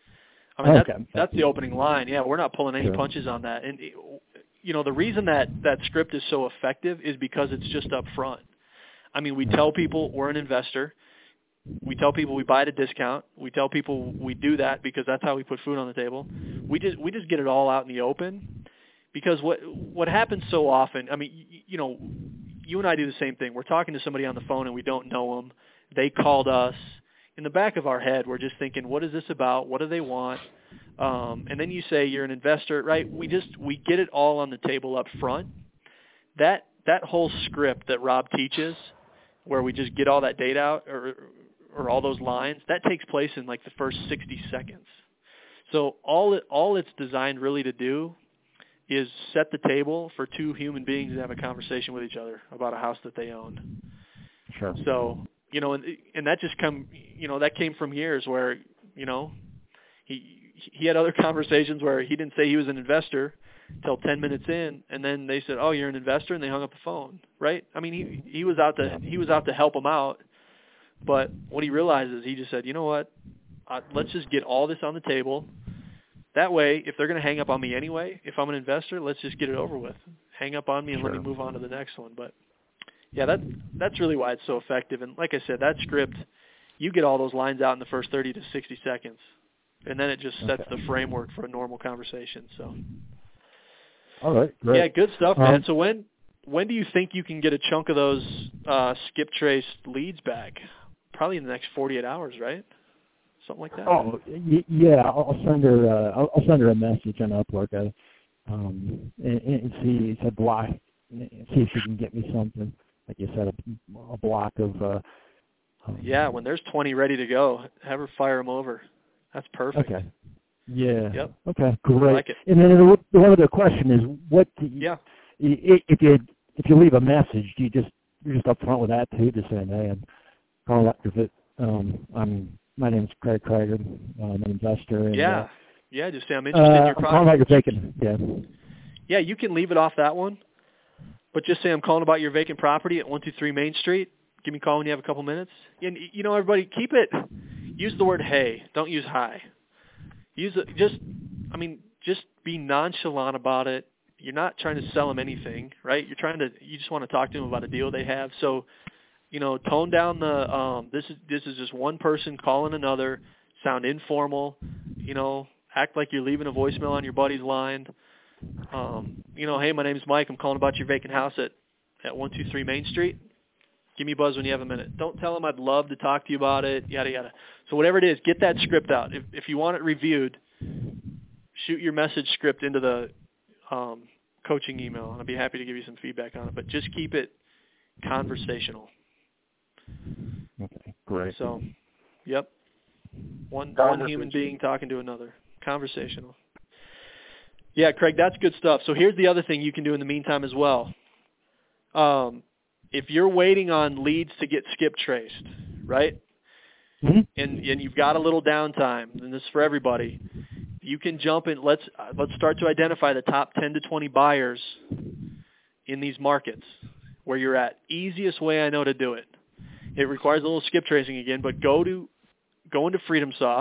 I mean, Okay. that's, that's the opening line. Yeah, we're not pulling any Sure. punches on that. And you know, the reason that that script is so effective is because it's just up front. I mean, we tell people we're an investor. We tell people we buy at a discount. We tell people we do that because that's how we put food on the table. We just we just get it all out in the open. Because what what happens so often, I mean, you, you know, you and I do the same thing. We're talking to somebody on the phone and we don't know them. They called us. In the back of our head, we're just thinking, what is this about? What do they want? Um, and then you say you're an investor, right? We just we get it all on the table up front. That that whole script that Rob teaches, where we just get all that data out or or all those lines, that takes place in like the first sixty seconds. So all it, all it's designed really to do is set the table for two human beings to have a conversation with each other about a house that they own. Sure. So, you know, and and that just come, you know, that came from years where, you know, he he had other conversations where he didn't say he was an investor until ten minutes in, and then they said, "Oh, you're an investor," and they hung up the phone, right? I mean, he he was out to he was out to help them out, but what he realized is he just said, "You know what? Uh, let's just get all this on the table. That way, if they're going to hang up on me anyway, if I'm an investor, let's just get it over with. Hang up on me and Sure. let me move on to the next one." But yeah, that that's really why it's so effective. And like I said, that script, you get all those lines out in the first thirty to sixty seconds, and then it just sets Okay. the framework for a normal conversation. So. All right. Great. Yeah, good stuff, man. Um, So when when do you think you can get a chunk of those uh, skip trace leads back? Probably in the next forty-eight hours, right? Something like that. Oh, y- yeah. I'll I'll send her. Uh, I'll I'll send her a message on Upwork. Uh, um, and, and see, said block. See if she can get me something. Like you said, a, a block of. Uh, um, Yeah, when there's twenty ready to go, have her fire them over. That's perfect. Okay. Yeah. Yep. Okay. Great. I like it. And then the, the one other question is, what do you, Yeah. i- if you if you leave a message, do you just you're just upfront with that too, just saying, hey, I'm calling up because um, I'm my name's Craig Krager, I'm an investor. And, Yeah. Uh, Yeah, just say I'm interested in uh, your I'm calling about product. your vacant. Yeah. Yeah, you can leave it off that one. but just say I'm calling about your vacant property at one two three Main Street. Give me a call when you have a couple minutes. And, you know, everybody, keep it, use the word hey. Don't use hi. Use it, just, I mean, just be nonchalant about it. You're not trying to sell them anything, right? You're trying to, you just want to talk to them about a deal they have. So, you know, tone down the, um, this is, this is just one person calling another, sound informal, you know, act like you're leaving a voicemail on your buddy's line. Um, you know, hey, my name's Mike. I'm calling about your vacant house at, at one two three Main Street. Give me a buzz when you have a minute. Don't tell them I'd love to talk to you about it, yada, yada. So whatever it is, get that script out. If, if you want it reviewed, shoot your message script into the um, coaching email, and I'd be happy to give you some feedback on it. But just keep it conversational. Okay, great. So, yep. One, one human being talking to another. Conversational. Yeah, Craig, that's good stuff. So here's the other thing you can do in the meantime as well. Um, if you're waiting on leads to get skip traced, right, mm-hmm. and and you've got a little downtime, and this is for everybody, you can jump in. Let's uh, let's start to identify the top ten to twenty buyers in these markets where you're at. Easiest way I know to do it. It requires a little skip tracing again, but go to go into FreedomSoft,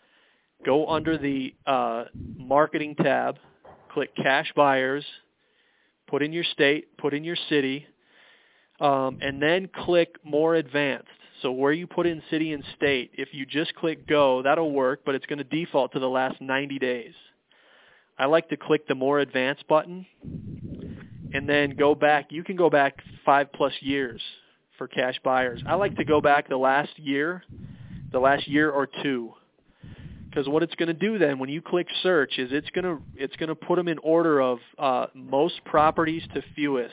go under the uh, marketing tab, click cash buyers, put in your state, put in your city, um, and then click more advanced. So where you put in city and state, if you just click go, that'll work, but it's going to default to the last ninety days. I like to click the more advanced button and then go back. You can go back five plus years for cash buyers. I like to go back the last year, the last year or two. Because what it's going to do then, when you click search, is it's going to it's going to put them in order of uh, most properties to fewest.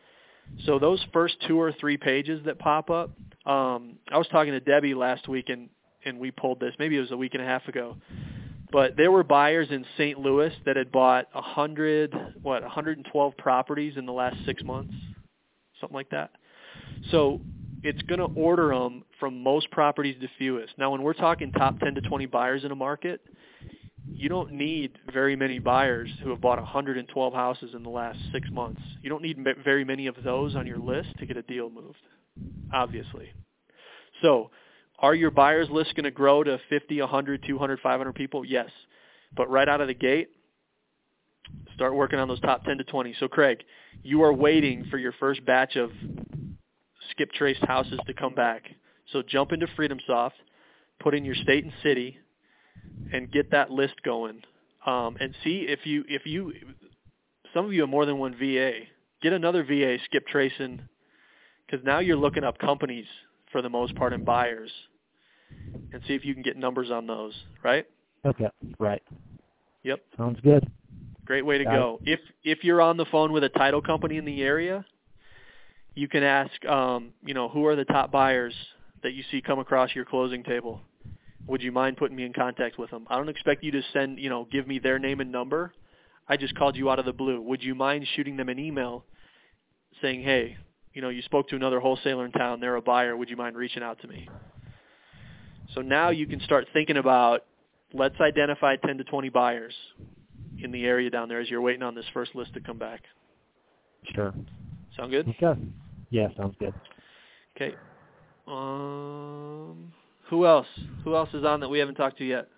So those first two or three pages that pop up, um, I was talking to Debbie last week, and, and we pulled this. Maybe it was a week and a half ago. But there were buyers in Saint Louis that had bought one hundred, what, one hundred twelve properties in the last six months, something like that. So it's going to order them from most properties to fewest. Now, when we're talking top ten to twenty buyers in a market, you don't need very many buyers who have bought one hundred twelve houses in the last six months. You don't need very many of those on your list to get a deal moved, obviously. So are your buyers lists going to grow to fifty, one hundred, two hundred, five hundred people? Yes. But right out of the gate, start working on those top ten to twenty. So, Craig, you are waiting for your first batch of skip traced houses to come back. So jump into FreedomSoft, put in your state and city, and get that list going. Um, and see if you, if you, some of you have more than one V A. Get another V A skip tracing, because now you're looking up companies for the most part and buyers, and see if you can get numbers on those, right? Okay, right. Yep. Sounds good. Great way to Got go. it. If if you're on the phone with a title company in the area, you can ask, um, you know, who are the top buyers that you see come across your closing table? Would you mind putting me in contact with them? I don't expect you to send, you know, give me their name and number. I just called you out of the blue. Would you mind shooting them an email saying, hey, you know, you spoke to another wholesaler in town, they're a buyer, would you mind reaching out to me? So now you can start thinking about, let's identify ten to twenty buyers in the area down there as you're waiting on this first list to come back. Sure. Sound good? Okay. Yeah, sounds good. Okay. Um, who else? Who else is on that we haven't talked to yet?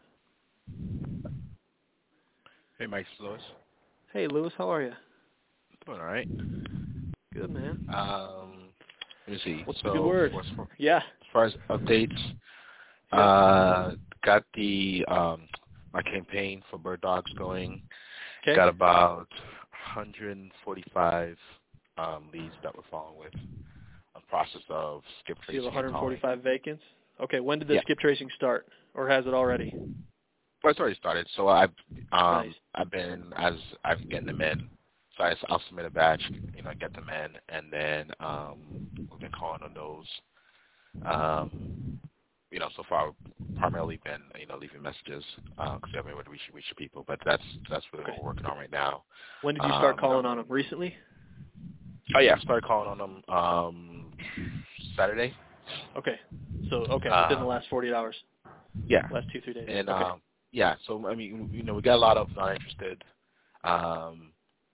Hey, Mike, Lewis. Hey, Lewis, how are you? Doing all right. Good, man. Um, let me see. What's so, the good word? For, yeah. As far as updates, yeah. uh, got the um, my campaign for bird dogs going. Okay. Got about one hundred forty-five um, leads that we're following with. A process of skip So you tracing. have one hundred forty-five vacants? Okay, when did the yeah. skip tracing start, or has it already? Well, it's already started. So I've um, nice. I've been as I'm getting them in. So I, I'll submit a batch, you know, get them in, and then um, we've been calling on those. Um, you know, so far primarily been, you know, leaving messages because we haven't been able to reach reach people. But that's that's really okay. what we're working on right now. When did you start um, calling on them? Recently? Oh yeah, I started calling on them um, Saturday. Okay, so okay, uh, within the last forty-eight hours. Yeah. Last two three days. And okay. um, yeah, so I mean, you know, we got a lot of not interested. Um,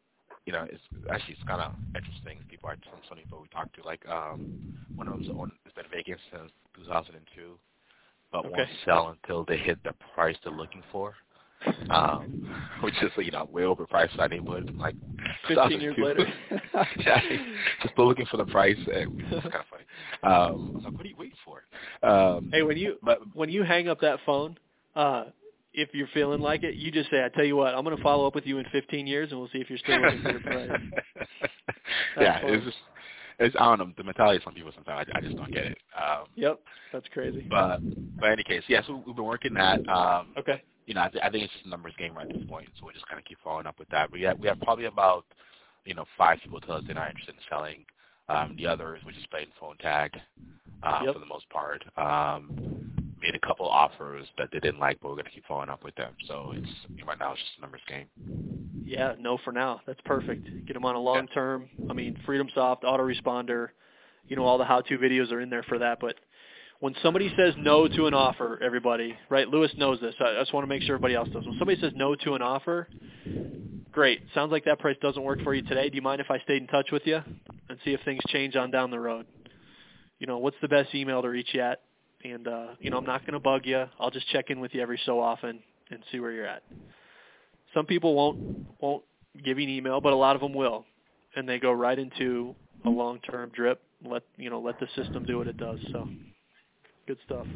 you know, it's actually it's kind of interesting. People are some some people we talk to, like um, one of them's on, it's been vacant since two thousand two, but Okay. won't sell until they hit the price they're looking for, um, which is you know way overpriced for that neighborhood. Like fifteen years later. Yeah, just looking for the price, and it's kind of funny. Um, I was like, what are you waiting for? Um, hey, when you but, when you hang up that phone, uh, if you're feeling like it, you just say, I tell you what, I'm going to follow up with you in fifteen years, and we'll see if you're still looking for your price. yeah, fun. it's just, it's, I don't know, the mentality of some people sometimes, I, I just don't get it. Um, yep, that's crazy. But, but in any case, yeah, so we've been working that. Um, okay. You know, I, th- I think it's just a numbers game right at this point, so we just kind of keep following up with that. We have, we have probably about, you know, five people tell us they're not interested in selling. Um, the others, we're just playing phone tag uh, yep. for the most part. Um, made a couple offers that they didn't like, but we're going to keep following up with them. So it's right now it's just a numbers game. Yeah, no for now. That's perfect. Get them on a long term. I mean, Freedom Soft, autoresponder, you know, all the how-to videos are in there for that. But when somebody says no to an offer, everybody, right, Lewis knows this. I just want to make sure everybody else does. When somebody says no to an offer, great. Sounds like that price doesn't work for you today. Do you mind if I stayed in touch with you and see if things change on down the road? You know, what's the best email to reach you at? And, uh, you know, I'm not going to bug you. I'll just check in with you every so often and see where you're at. Some people won't won't give you an email, but a lot of them will. And they go right into a long-term drip. Let, you know, let the system do what it does. So good stuff.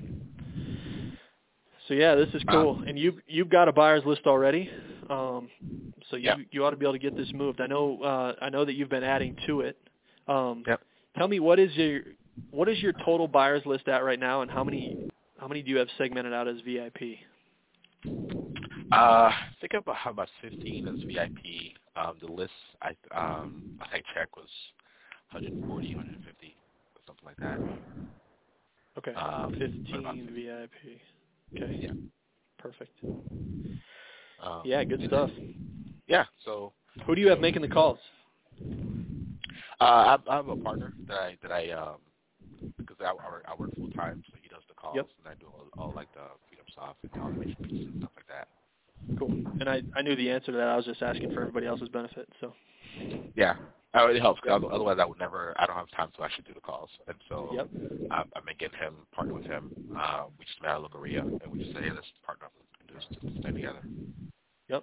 So, yeah, this is cool. And you, you've got a buyer's list already. Um, so you, yep. you ought to be able to get this moved. I know uh, I know that you've been adding to it. Um, yep. Tell me, what is your what is your total buyers list at right now, and how many how many do you have segmented out as V I P? Uh, I think about how about fifteen as V I P. Um, the list I um I think check was one forty, one fifty, or something like that. Okay, um, fifteen V I P. Okay, yeah, perfect. Um, yeah, good stuff. Yeah, so who do you have making the calls? Uh, I, I have a partner that I that I um because I, I work, I work full time, so he does the calls, yep. and I do all, all like the Freedom Soft and the automation pieces and stuff like that. Cool. And I I knew the answer to that. I was just asking for everybody else's benefit. So. Yeah, uh, it helps because otherwise I would never. I don't have time to actually do the calls, and so yep. I, I may get him partner with him. Uh, we just met at Locaria, and we just say, hey, let's partner up and just stay together. Yep.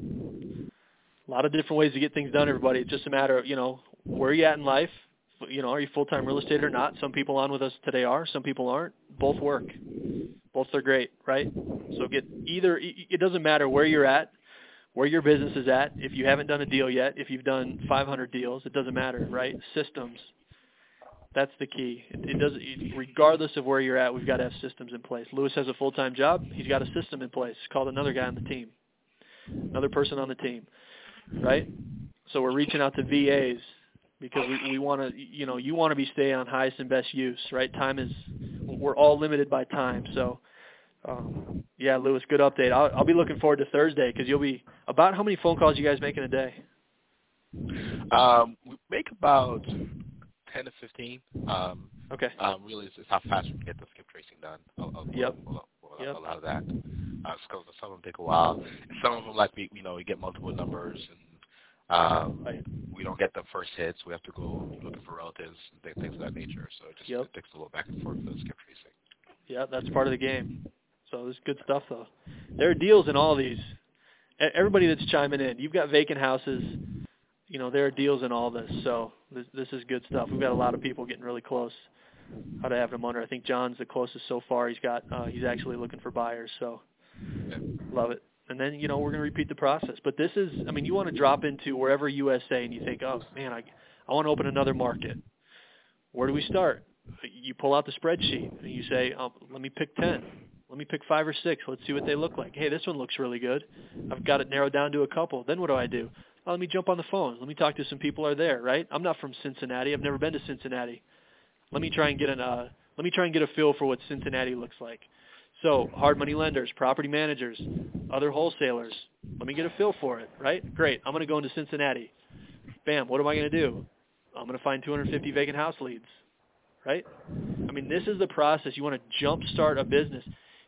A lot of different ways to get things done, everybody. It's just a matter of, you know, where are you at in life? You know, are you full-time real estate or not? Some people on with us today are. Some people aren't. Both work. Both are great, right? So get either – it doesn't matter where you're at, where your business is at. If you haven't done a deal yet, if you've done five hundred deals, it doesn't matter, right? Systems. That's the key. It, it doesn't – regardless of where you're at, we've got to have systems in place. Lewis has a full-time job. He's got a system in place. It's called another guy on the team, another person on the team. Right? So we're reaching out to V As because we, we want to, you know, you want to be stay on highest and best use, right? Time is, we're all limited by time. So, um, yeah, Lewis, good update. I'll, I'll be looking forward to Thursday because you'll be, about how many phone calls you guys make in a day? Um, we make about ten to fifteen. Um, okay. Um, really, it's, it's how fast we can get the skip tracing done. A, a, yep. A, a, a, yep. a lot of that. Uh, so some of them take a while. And some of them, like we, you know, we get multiple numbers, and um, right. we don't get the first hits. We have to go looking for relatives and things of that nature. So it just yep. it takes a little back and forth for the skip tracing. Yeah, that's part of the game. So this is good stuff, though. There are deals in all these. Everybody that's chiming in, you've got vacant houses. You know, there are deals in all this. So this, this is good stuff. We've got a lot of people getting really close. How to have them under. I think John's the closest so far. He's got. Uh, he's actually looking for buyers. So love it. And then, you know, we're going to repeat the process. But this is, I mean, you want to drop into wherever U S A and you think, oh, man, I, I want to open another market. Where do we start? You pull out the spreadsheet and you say, um, let me pick ten. Let me pick five or six. Let's see what they look like. Hey, this one looks really good. I've got it narrowed down to a couple. Then what do I do? Oh, let me jump on the phone. Let me talk to some people who are there, right? I'm not from Cincinnati. I've never been to Cincinnati. Let me try and get an uh, let me try and get a feel for what Cincinnati looks like. So hard money lenders, property managers, other wholesalers. Let me get a feel for it, right? Great. I'm going to go into Cincinnati. Bam. What am I going to do? I'm going to find two hundred fifty vacant house leads, right? I mean, this is the process. You want to jumpstart a business.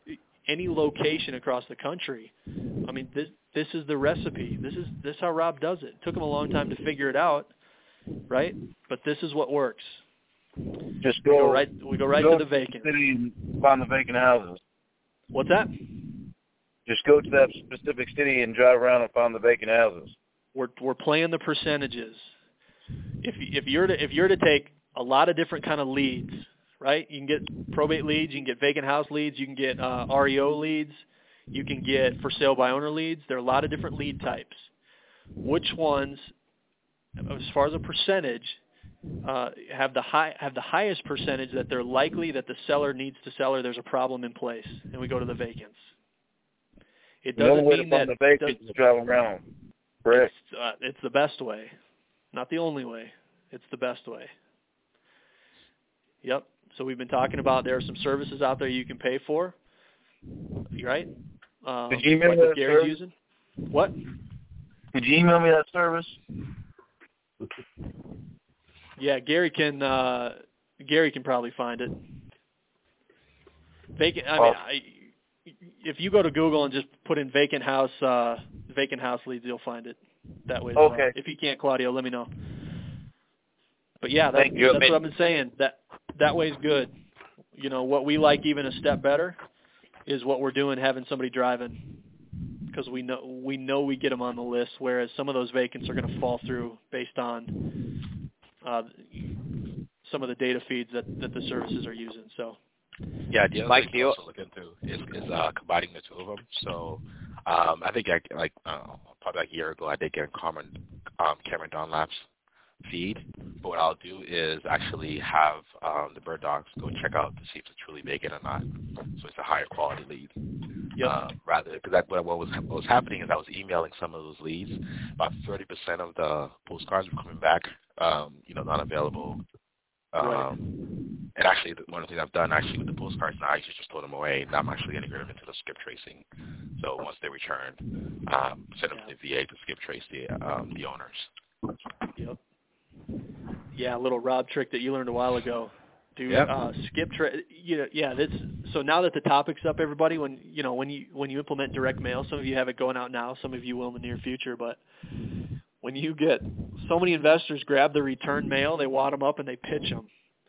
any location across the country. I mean, this this is the recipe. This is this is how Rob does it. It took him a long time to figure it out, right? But this is what works. Just we go, go right. We go right go to the vacant. City and find the vacant houses. What's that? Just go to that specific city and drive around and find the vacant houses. We're we're playing the percentages. If if you're to if you're to take a lot of different kind of leads, right? You can get probate leads, you can get vacant house leads, you can get uh, R E O leads, you can get for sale by owner leads. There are a lot of different lead types. Which ones, as far as a percentage, uh, have the high have the highest percentage that they're likely that the seller needs to sell or there's a problem in place, and we go to the vacants. It doesn't the only way mean to find that the vacants is drive around. Correct. It's, uh, it's the best way, not the only way. It's the best way. Yep. So we've been talking about there are some services out there you can pay for. Right? Um, Could you email like me what that Gary's service? using. What? Could you email me that service? Yeah, Gary can. Uh, Gary can probably find it. Vacant. I mean, I, if you go to Google and just put in vacant house, uh, vacant house leads, you'll find it that way. As Okay. Well. If you can't, Claudio, let me know. But yeah, that's, Thank you. that's what I've been saying. That that way's good. You know, what we like even a step better is what we're doing, having somebody driving, because we know we know we get them on the list. Whereas some of those vacants are going to fall through based on uh, some of the data feeds that, that the services are using. So. Yeah, the other Mike, thing to also look into is, is uh, combining the two of them. So um, I think I, like uh, probably like a year ago, I did get Cameron, um, Cameron Dunlap's feed. But what I'll do is actually have um, the bird dogs go check out to see if it's truly vacant or not. So it's a higher quality lead. Yep. Uh, rather, because what, what was what was happening is I was emailing some of those leads. About thirty percent of the postcards were coming back, um, you know, not available. Um, right. And actually, one of the things I've done actually with the postcards now, I usually just throw them away. Now I'm actually getting rid of them into the skip tracing. So once they return, um, send them yeah. to the V A to skip trace the um, the owners. Yep. Yeah, a little Rob trick that you learned a while ago. Do Yep. uh, skip tra- you know, yeah, that's so now that the topic's up, everybody, when you know when you when you implement direct mail, some of you have it going out now, some of you will in the near future, but when you get so many investors grab the return mail, they wad them up and they pitch them.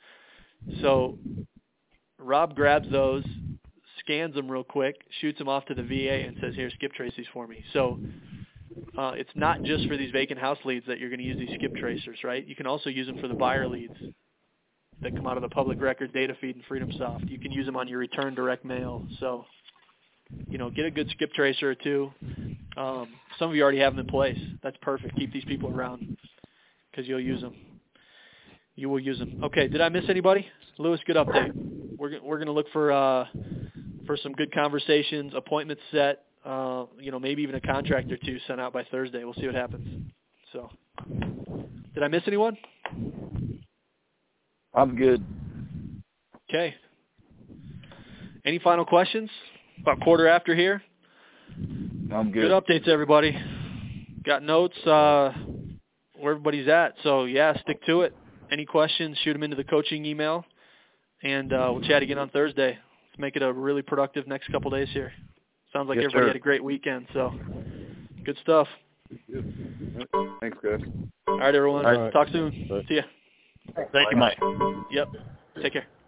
So Rob grabs those, scans them real quick, shoots them off to the V A and says, here, skip trace these for me. So uh, it's not just for these vacant house leads that you're going to use these skip tracers, right? You can also use them for the buyer leads that come out of the public record data feed in FreedomSoft. You can use them on your return direct mail. So, you know, get a good skip tracer or two. Um, some of you already have them in place. That's perfect. Keep these people around because you'll use them. You will use them. Okay, did I miss anybody? Lewis, good update. We're we're going to look for uh, for some good conversations, appointments set. Uh, you know, maybe even a contract or two sent out by Thursday. We'll see what happens. So, did I miss anyone? I'm good. Okay. Any final questions? About quarter after here. I'm good. Good updates, everybody. Got notes uh, where everybody's at. So yeah, stick to it. Any questions, shoot them into the coaching email, and uh, we'll chat again on Thursday. Let's make it a really productive next couple days here. Sounds like Yes, everybody sir. had a great weekend, so good stuff. Thanks, guys. All right, everyone. All right. Talk soon. See ya. Thank you, Mike. Yep. Take care.